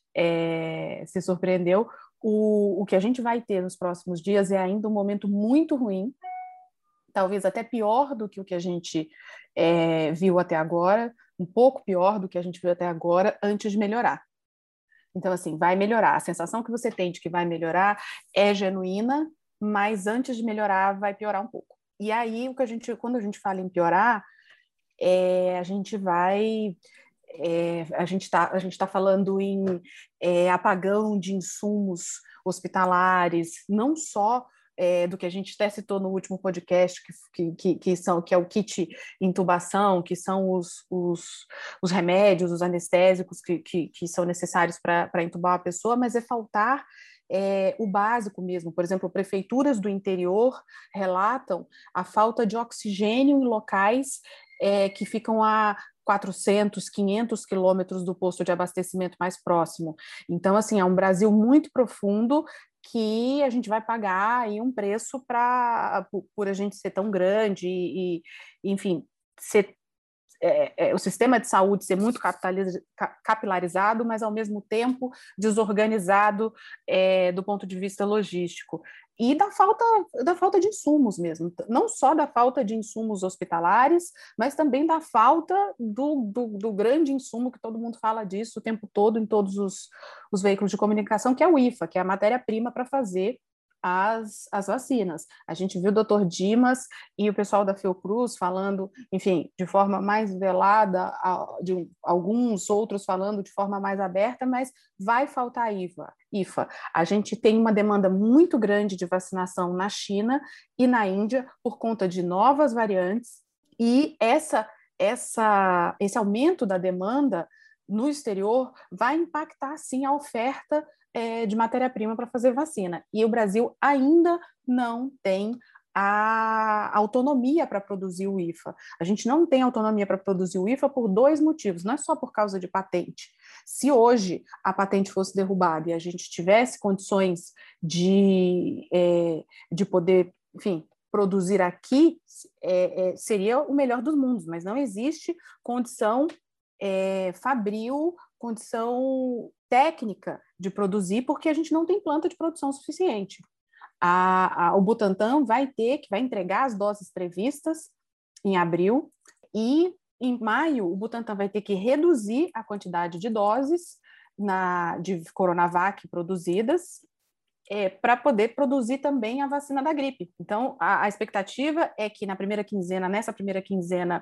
é, se surpreendeu. O, o que a gente vai ter nos próximos dias é ainda um momento muito ruim, talvez até pior do que o que a gente é, viu até agora, um pouco pior do que a gente viu até agora, antes de melhorar. Então, assim, vai melhorar. A sensação que você tem de que vai melhorar é genuína, mas antes de melhorar, vai piorar um pouco. E aí, o que a gente, quando a gente fala em piorar, é, a gente vai... É, a gente está a gente tá falando em é, apagão de insumos hospitalares, não só é, do que a gente até citou no último podcast, que, que, que, são, que é o kit intubação, que são os, os, os remédios, os anestésicos que, que, que são necessários para intubar a pessoa, mas é faltar é, o básico mesmo. Por exemplo, prefeituras do interior relatam a falta de oxigênio em locais é, que ficam a quatrocentos, quinhentos quilômetros do posto de abastecimento mais próximo. Então, assim, é um Brasil muito profundo que a gente vai pagar aí um preço pra, por, por a gente ser tão grande e, e enfim, ser, é, é, o sistema de saúde ser muito capilarizado, mas, ao mesmo tempo, desorganizado é, do ponto de vista logístico. E da falta, da falta de insumos mesmo, não só da falta de insumos hospitalares, mas também da falta do, do, do grande insumo, que todo mundo fala disso o tempo todo em todos os, os veículos de comunicação, que é o I F A, que é a matéria-prima para fazer as, as vacinas. A gente viu o doutor Dimas e o pessoal da Fiocruz falando, enfim, de forma mais velada, de alguns outros falando de forma mais aberta, mas vai faltar I F A. A gente tem uma demanda muito grande de vacinação na China e na Índia por conta de novas variantes, e essa, essa, esse aumento da demanda no exterior vai impactar, sim, a oferta é, de matéria-prima para fazer vacina. E o Brasil ainda não tem a autonomia para produzir o I F A. A gente não tem autonomia para produzir o I F A por dois motivos, não é só por causa de patente. Se hoje a patente fosse derrubada e a gente tivesse condições de, é, de poder, enfim, produzir aqui, é, é, seria o melhor dos mundos, mas não existe condição é, fabril, condição técnica de produzir, porque a gente não tem planta de produção suficiente. A, a, o Butantan vai ter que vai entregar as doses previstas em abril, e em maio o Butantan vai ter que reduzir a quantidade de doses na, de Coronavac produzidas é, para poder produzir também a vacina da gripe. Então, a, a expectativa é que na primeira quinzena, nessa primeira quinzena,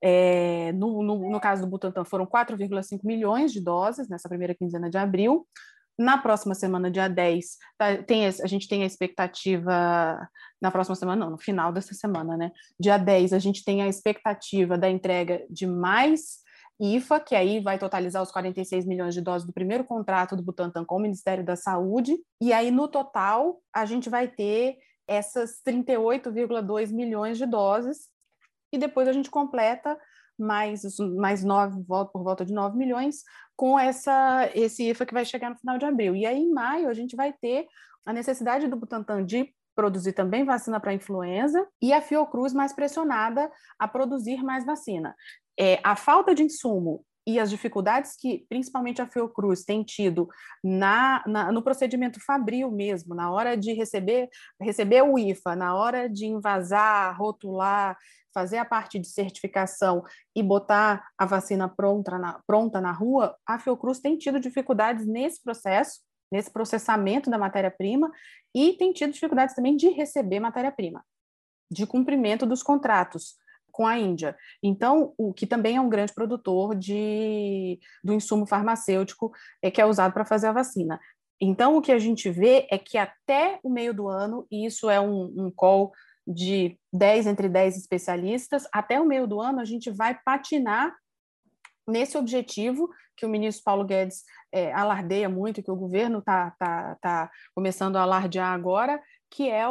É, no, no, no caso do Butantan, foram quatro vírgula cinco milhões de doses nessa primeira quinzena de abril. Na próxima semana, dia dez, tá, tem, a gente tem a expectativa, na próxima semana não, no final dessa semana, né? Dia dez, a gente tem a expectativa da entrega de mais I F A, que aí vai totalizar os quarenta e seis milhões de doses do primeiro contrato do Butantan com o Ministério da Saúde, e aí no total a gente vai ter essas trinta e oito vírgula dois milhões de doses, e depois a gente completa mais, mais nove, por volta de nove milhões, com essa, esse I F A que vai chegar no final de abril. E aí, em maio, a gente vai ter a necessidade do Butantan de produzir também vacina para influenza, e a Fiocruz mais pressionada a produzir mais vacina. É, a falta de insumo e as dificuldades que, principalmente, a Fiocruz tem tido na, na, no procedimento fabril mesmo, na hora de receber, receber o I F A, na hora de envasar, rotular, fazer a parte de certificação e botar a vacina pronta na, pronta na rua, a Fiocruz tem tido dificuldades nesse processo, nesse processamento da matéria-prima, e tem tido dificuldades também de receber matéria-prima, de cumprimento dos contratos com a Índia. Então, o que também é um grande produtor de, do insumo farmacêutico é, que é usado para fazer a vacina. Então, o que a gente vê é que até o meio do ano, e isso é um, um call de dez entre dez especialistas, até o meio do ano a gente vai patinar nesse objetivo que o ministro Paulo Guedes é, alardeia muito, que o governo está tá, tá começando a alardear agora, que é o,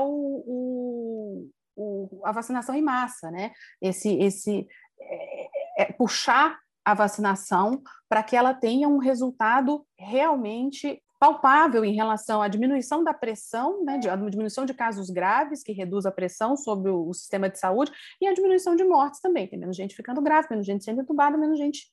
o, o, a vacinação em massa, né? Esse, esse é, é, puxar a vacinação para que ela tenha um resultado realmente palpável em relação à diminuição da pressão, né, de, a diminuição de casos graves, que reduz a pressão sobre o, o sistema de saúde, e a diminuição de mortes também. Tem menos gente ficando grave, menos gente sendo entubada, menos gente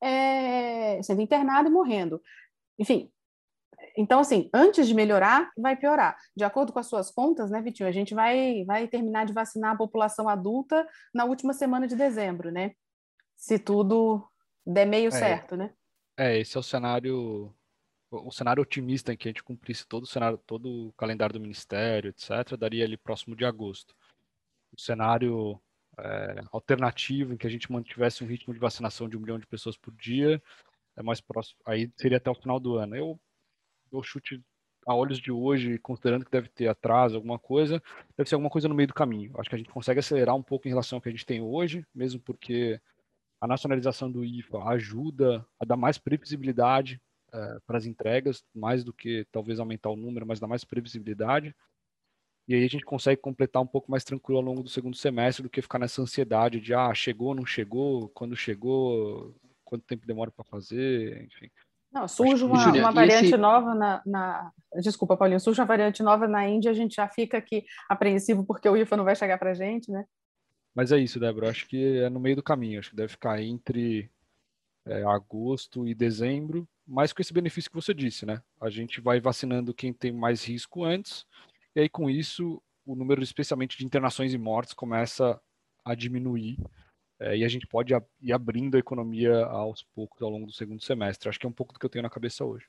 é, sendo internada e morrendo. Enfim, então, assim, antes de melhorar, vai piorar. De acordo com as suas contas, né, Vitinho, a gente vai, vai terminar de vacinar a população adulta na última semana de dezembro, né? Se tudo der meio É, certo, né? é, esse é o cenário, o cenário otimista em que a gente cumprisse todo o cenário, todo o calendário do Ministério, etcétera, daria ali próximo de agosto. O cenário é, alternativo em que a gente mantivesse um ritmo de vacinação de um milhão de pessoas por dia, é mais próximo, aí seria até o final do ano. Eu eu chute a olhos de hoje, considerando que deve ter atraso, alguma coisa, deve ser alguma coisa no meio do caminho. Acho que a gente consegue acelerar um pouco em relação ao que a gente tem hoje, mesmo porque a nacionalização do I F A ajuda a dar mais previsibilidade é, para as entregas, mais do que talvez aumentar o número, mas dar mais previsibilidade. E aí a gente consegue completar um pouco mais tranquilo ao longo do segundo semestre do que ficar nessa ansiedade de, ah, chegou, não chegou, quando chegou, quanto tempo demora para fazer, enfim. Não, surge que... uma, Júlia, uma e variante esse- nova na, na... Desculpa, Paulinho, surge uma variante nova na Índia, a gente já fica aqui apreensivo porque o I F A não vai chegar para a gente, né? Mas é isso, Débora. Acho que é no meio do caminho. Acho que deve ficar entre é, agosto e dezembro, mas com esse benefício que você disse, né? A gente vai vacinando quem tem mais risco antes, e aí com isso o número, especialmente de internações e mortes, começa a diminuir, é, e a gente pode ir abrindo a economia aos poucos ao longo do segundo semestre. Acho que é um pouco do que eu tenho na cabeça hoje.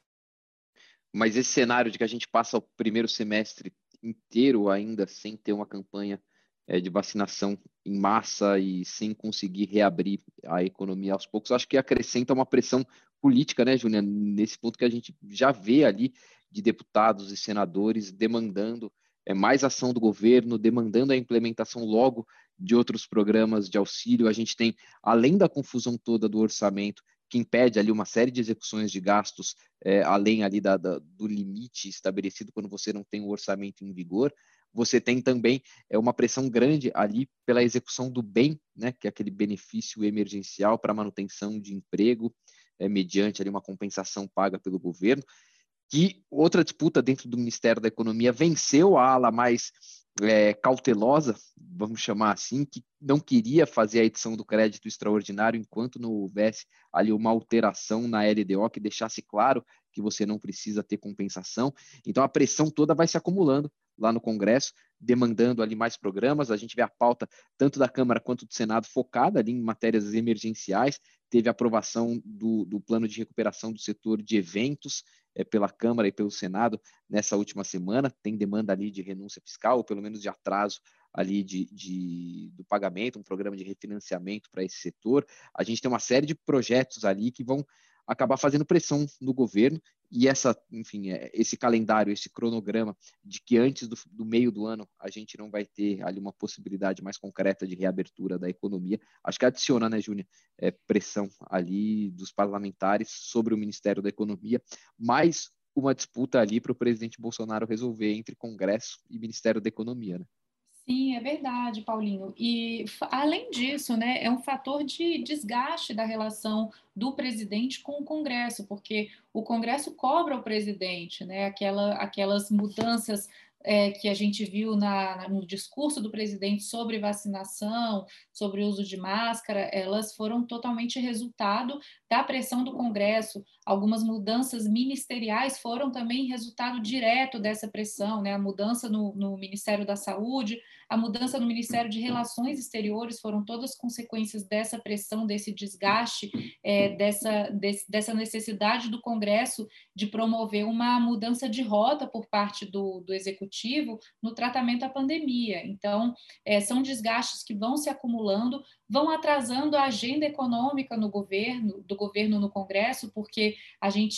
Mas esse cenário de que a gente passa o primeiro semestre inteiro ainda sem ter uma campanha é, de vacinação em massa e sem conseguir reabrir a economia aos poucos, acho que acrescenta uma pressão política, né, Júlia? Nesse ponto que a gente já vê ali de deputados e senadores demandando é, mais ação do governo, demandando a implementação logo de outros programas de auxílio. A gente tem, além da confusão toda do orçamento, que impede ali uma série de execuções de gastos, é, além ali da, da, do limite estabelecido quando você não tem o orçamento em vigor. Você tem também é, uma pressão grande ali pela execução do bem, né, que é aquele benefício emergencial para manutenção de emprego, é, mediante ali uma compensação paga pelo governo. Que outra disputa dentro do Ministério da Economia venceu a ala mais é, cautelosa, vamos chamar assim, que não queria fazer a edição do crédito extraordinário enquanto não houvesse ali uma alteração na L D O que deixasse claro que você não precisa ter compensação. Então a pressão toda vai se acumulando lá no Congresso, demandando ali mais programas. A gente vê a pauta tanto da Câmara quanto do Senado focada ali em matérias emergenciais. Teve a aprovação do, do plano de recuperação do setor de eventos é, pela Câmara e pelo Senado nessa última semana. Tem demanda ali de renúncia fiscal, ou pelo menos de atraso ali de, de, do pagamento, um programa de refinanciamento para esse setor. A gente tem uma série de projetos ali que vão acabar fazendo pressão no governo, e essa, enfim, esse calendário, esse cronograma de que antes do, do meio do ano a gente não vai ter ali uma possibilidade mais concreta de reabertura da economia, acho que adiciona, né, Júnior, é, pressão ali dos parlamentares sobre o Ministério da Economia, mais uma disputa ali para o presidente Bolsonaro resolver entre Congresso e Ministério da Economia, né? Sim, é verdade, Paulinho. E, além disso, né, é um fator de desgaste da relação do presidente com o Congresso, porque o Congresso cobra o presidente, né, aquela, aquelas mudanças é, que a gente viu na, no discurso do presidente sobre vacinação, sobre o uso de máscara, elas foram totalmente resultado da pressão do Congresso. Algumas mudanças ministeriais foram também resultado direto dessa pressão, né, a mudança no, no Ministério da Saúde, a mudança no Ministério de Relações Exteriores foram todas consequências dessa pressão, desse desgaste, é, dessa, desse, dessa necessidade do Congresso de promover uma mudança de rota por parte do, do Executivo no tratamento da pandemia. Então, é, são desgastes que vão se acumulando, vão atrasando a agenda econômica no governo, do governo no Congresso, porque a gente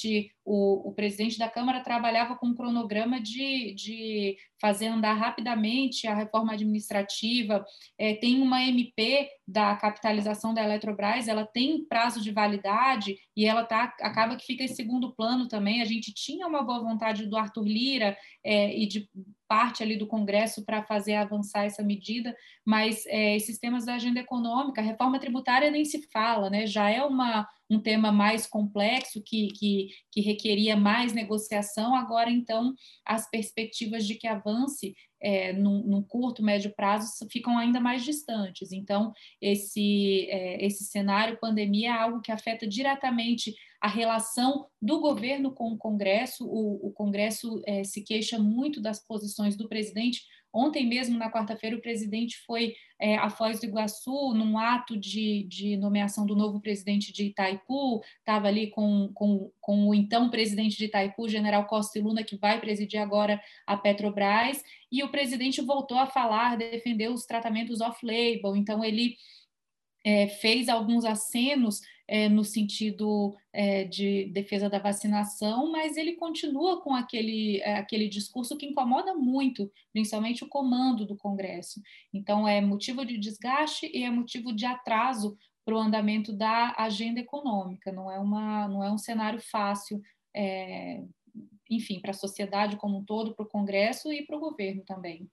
o, o presidente da Câmara trabalhava com um cronograma de, de fazer andar rapidamente a reforma administrativa, é, tem uma M P da capitalização da Eletrobras, ela tem prazo de validade e ela tá, acaba que fica em segundo plano também. A gente tinha uma boa vontade do Arthur Lira é, e de parte ali do Congresso para fazer avançar essa medida, mas é, esses temas da agenda econômica, a reforma tributária nem se fala, né? Já é uma, um tema mais complexo que, que, que requeria mais negociação, agora então as perspectivas de que avance é, num, num curto, médio prazo ficam ainda mais distantes. Então, esse, é, esse cenário pandemia é algo que afeta diretamente a relação do governo com o Congresso. O, o Congresso é, se queixa muito das posições do presidente. Ontem mesmo, na quarta-feira, o presidente foi é, a Foz do Iguaçu, num ato de, de nomeação do novo presidente de Itaipu, estava ali com, com, com o então presidente de Itaipu, general Costa e Luna, que vai presidir agora a Petrobras, e o presidente voltou a falar, defender os tratamentos off-label. Então, ele é, fez alguns acenos É, no sentido é, de defesa da vacinação, mas ele continua com aquele, é, aquele discurso que incomoda muito, principalmente o comando do Congresso. Então, é motivo de desgaste e é motivo de atraso para o andamento da agenda econômica. Não é, uma, não é um cenário fácil, é, enfim, para a sociedade como um todo, para o Congresso e para o governo também.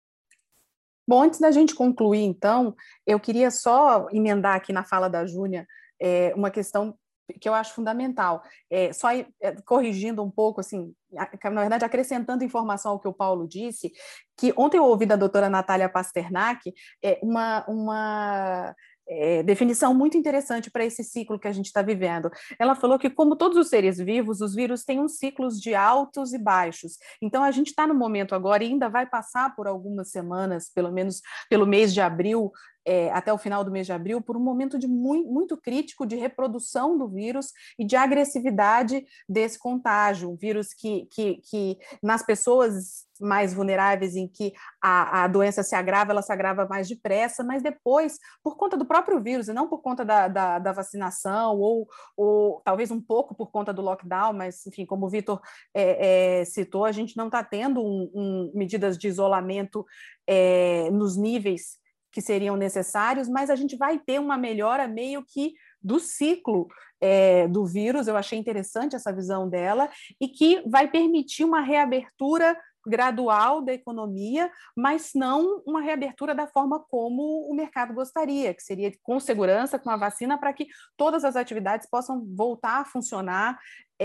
Bom, antes da gente concluir, então, eu queria só emendar aqui na fala da Júnia É uma questão que eu acho fundamental, é, só é, corrigindo um pouco, assim, na verdade, acrescentando informação ao que o Paulo disse, que ontem eu ouvi da doutora Natália Pasternak é, uma, uma é, definição muito interessante para esse ciclo que a gente está vivendo. Ela falou que, como todos os seres vivos, os vírus têm uns ciclos de altos e baixos. Então, a gente está no momento agora e ainda vai passar por algumas semanas, pelo menos pelo mês de abril, É, até o final do mês de abril, por um momento de muito, muito crítico de reprodução do vírus e de agressividade desse contágio, um vírus que, que, que nas pessoas mais vulneráveis, em que a, a doença se agrava, ela se agrava mais depressa, mas depois, por conta do próprio vírus, e não por conta da, da, da vacinação, ou, ou talvez um pouco por conta do lockdown, mas, enfim, como o Vitor é, é, citou, a gente não está tendo um, um, medidas de isolamento é, nos níveis que seriam necessários, mas a gente vai ter uma melhora meio que do ciclo é, do vírus. Eu achei interessante essa visão dela, e que vai permitir uma reabertura gradual da economia, mas não uma reabertura da forma como o mercado gostaria, que seria com segurança, com a vacina, para que todas as atividades possam voltar a funcionar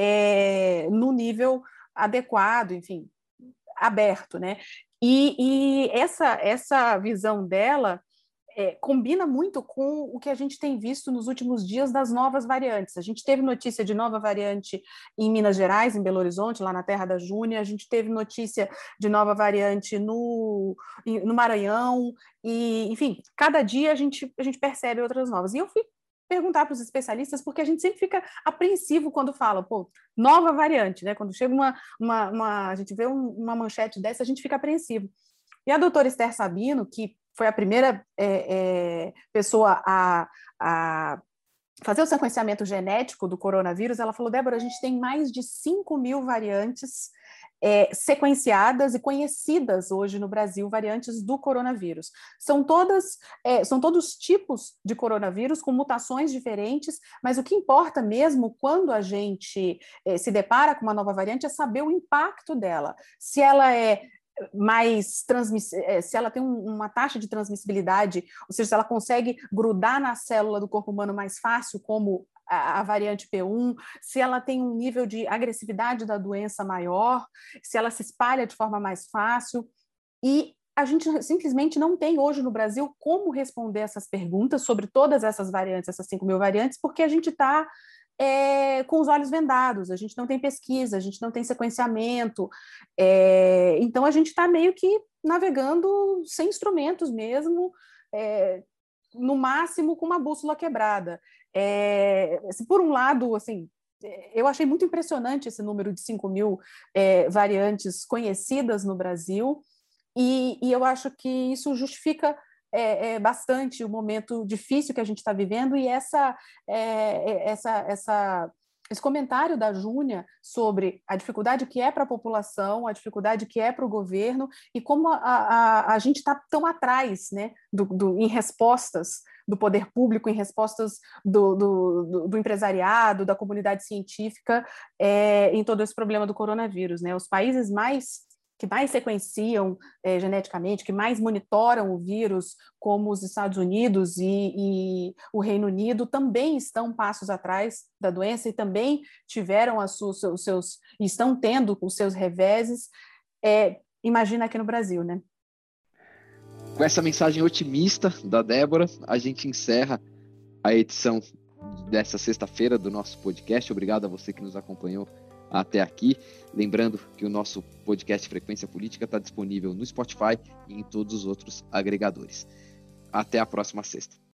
é, no nível adequado, enfim, aberto, né? E, e essa, essa visão dela é, combina muito com o que a gente tem visto nos últimos dias das novas variantes. A gente teve notícia de nova variante em Minas Gerais, em Belo Horizonte, lá na terra da Júnia. A gente teve notícia de nova variante no, no Maranhão. E, enfim, cada dia a gente, a gente percebe outras novas. E eu fui perguntar para os especialistas, porque a gente sempre fica apreensivo quando fala, pô, nova variante, né? Quando chega uma, uma, uma a gente vê um, uma manchete dessa, a gente fica apreensivo. E a doutora Esther Sabino, que foi a primeira é, é, pessoa a, a fazer o sequenciamento genético do coronavírus, ela falou, Débora, a gente tem mais de cinco mil variantes É, sequenciadas e conhecidas hoje no Brasil, variantes do coronavírus. São todas, é, são todos tipos de coronavírus com mutações diferentes, mas o que importa mesmo quando a gente é, se depara com uma nova variante é saber o impacto dela. Se ela é mais transmiss... se ela tem uma taxa de transmissibilidade, ou seja, se ela consegue grudar na célula do corpo humano mais fácil, como a variante P um, se ela tem um nível de agressividade da doença maior, se ela se espalha de forma mais fácil. E a gente simplesmente não tem hoje no Brasil como responder essas perguntas sobre todas essas variantes, essas cinco mil variantes, porque a gente está é, com os olhos vendados, a gente não tem pesquisa, a gente não tem sequenciamento, é, então a gente está meio que navegando sem instrumentos mesmo, é, no máximo com uma bússola quebrada. É, por um lado, assim, eu achei muito impressionante esse número de cinco mil é, variantes conhecidas no Brasil, e, e eu acho que isso justifica é, é, bastante o momento difícil que a gente está vivendo, e essa, é, essa, essa esse comentário da Júnia sobre a dificuldade que é para a população, a dificuldade que é para o governo e como a, a, a gente está tão atrás, né, do, do, em respostas do poder público, em respostas do, do, do, do empresariado, da comunidade científica é, em todo esse problema do coronavírus, né? Os países mais que mais sequenciam é, geneticamente, que mais monitoram o vírus, como os Estados Unidos e, e o Reino Unido, também estão passos atrás da doença e também tiveram as suas, os seus, estão tendo os seus reveses. É, imagina aqui no Brasil, né? Com essa mensagem otimista da Débora, a gente encerra a edição dessa sexta-feira do nosso podcast. Obrigado a você que nos acompanhou até aqui. Lembrando que o nosso podcast Frequência Política está disponível no Spotify e em todos os outros agregadores. Até a próxima sexta.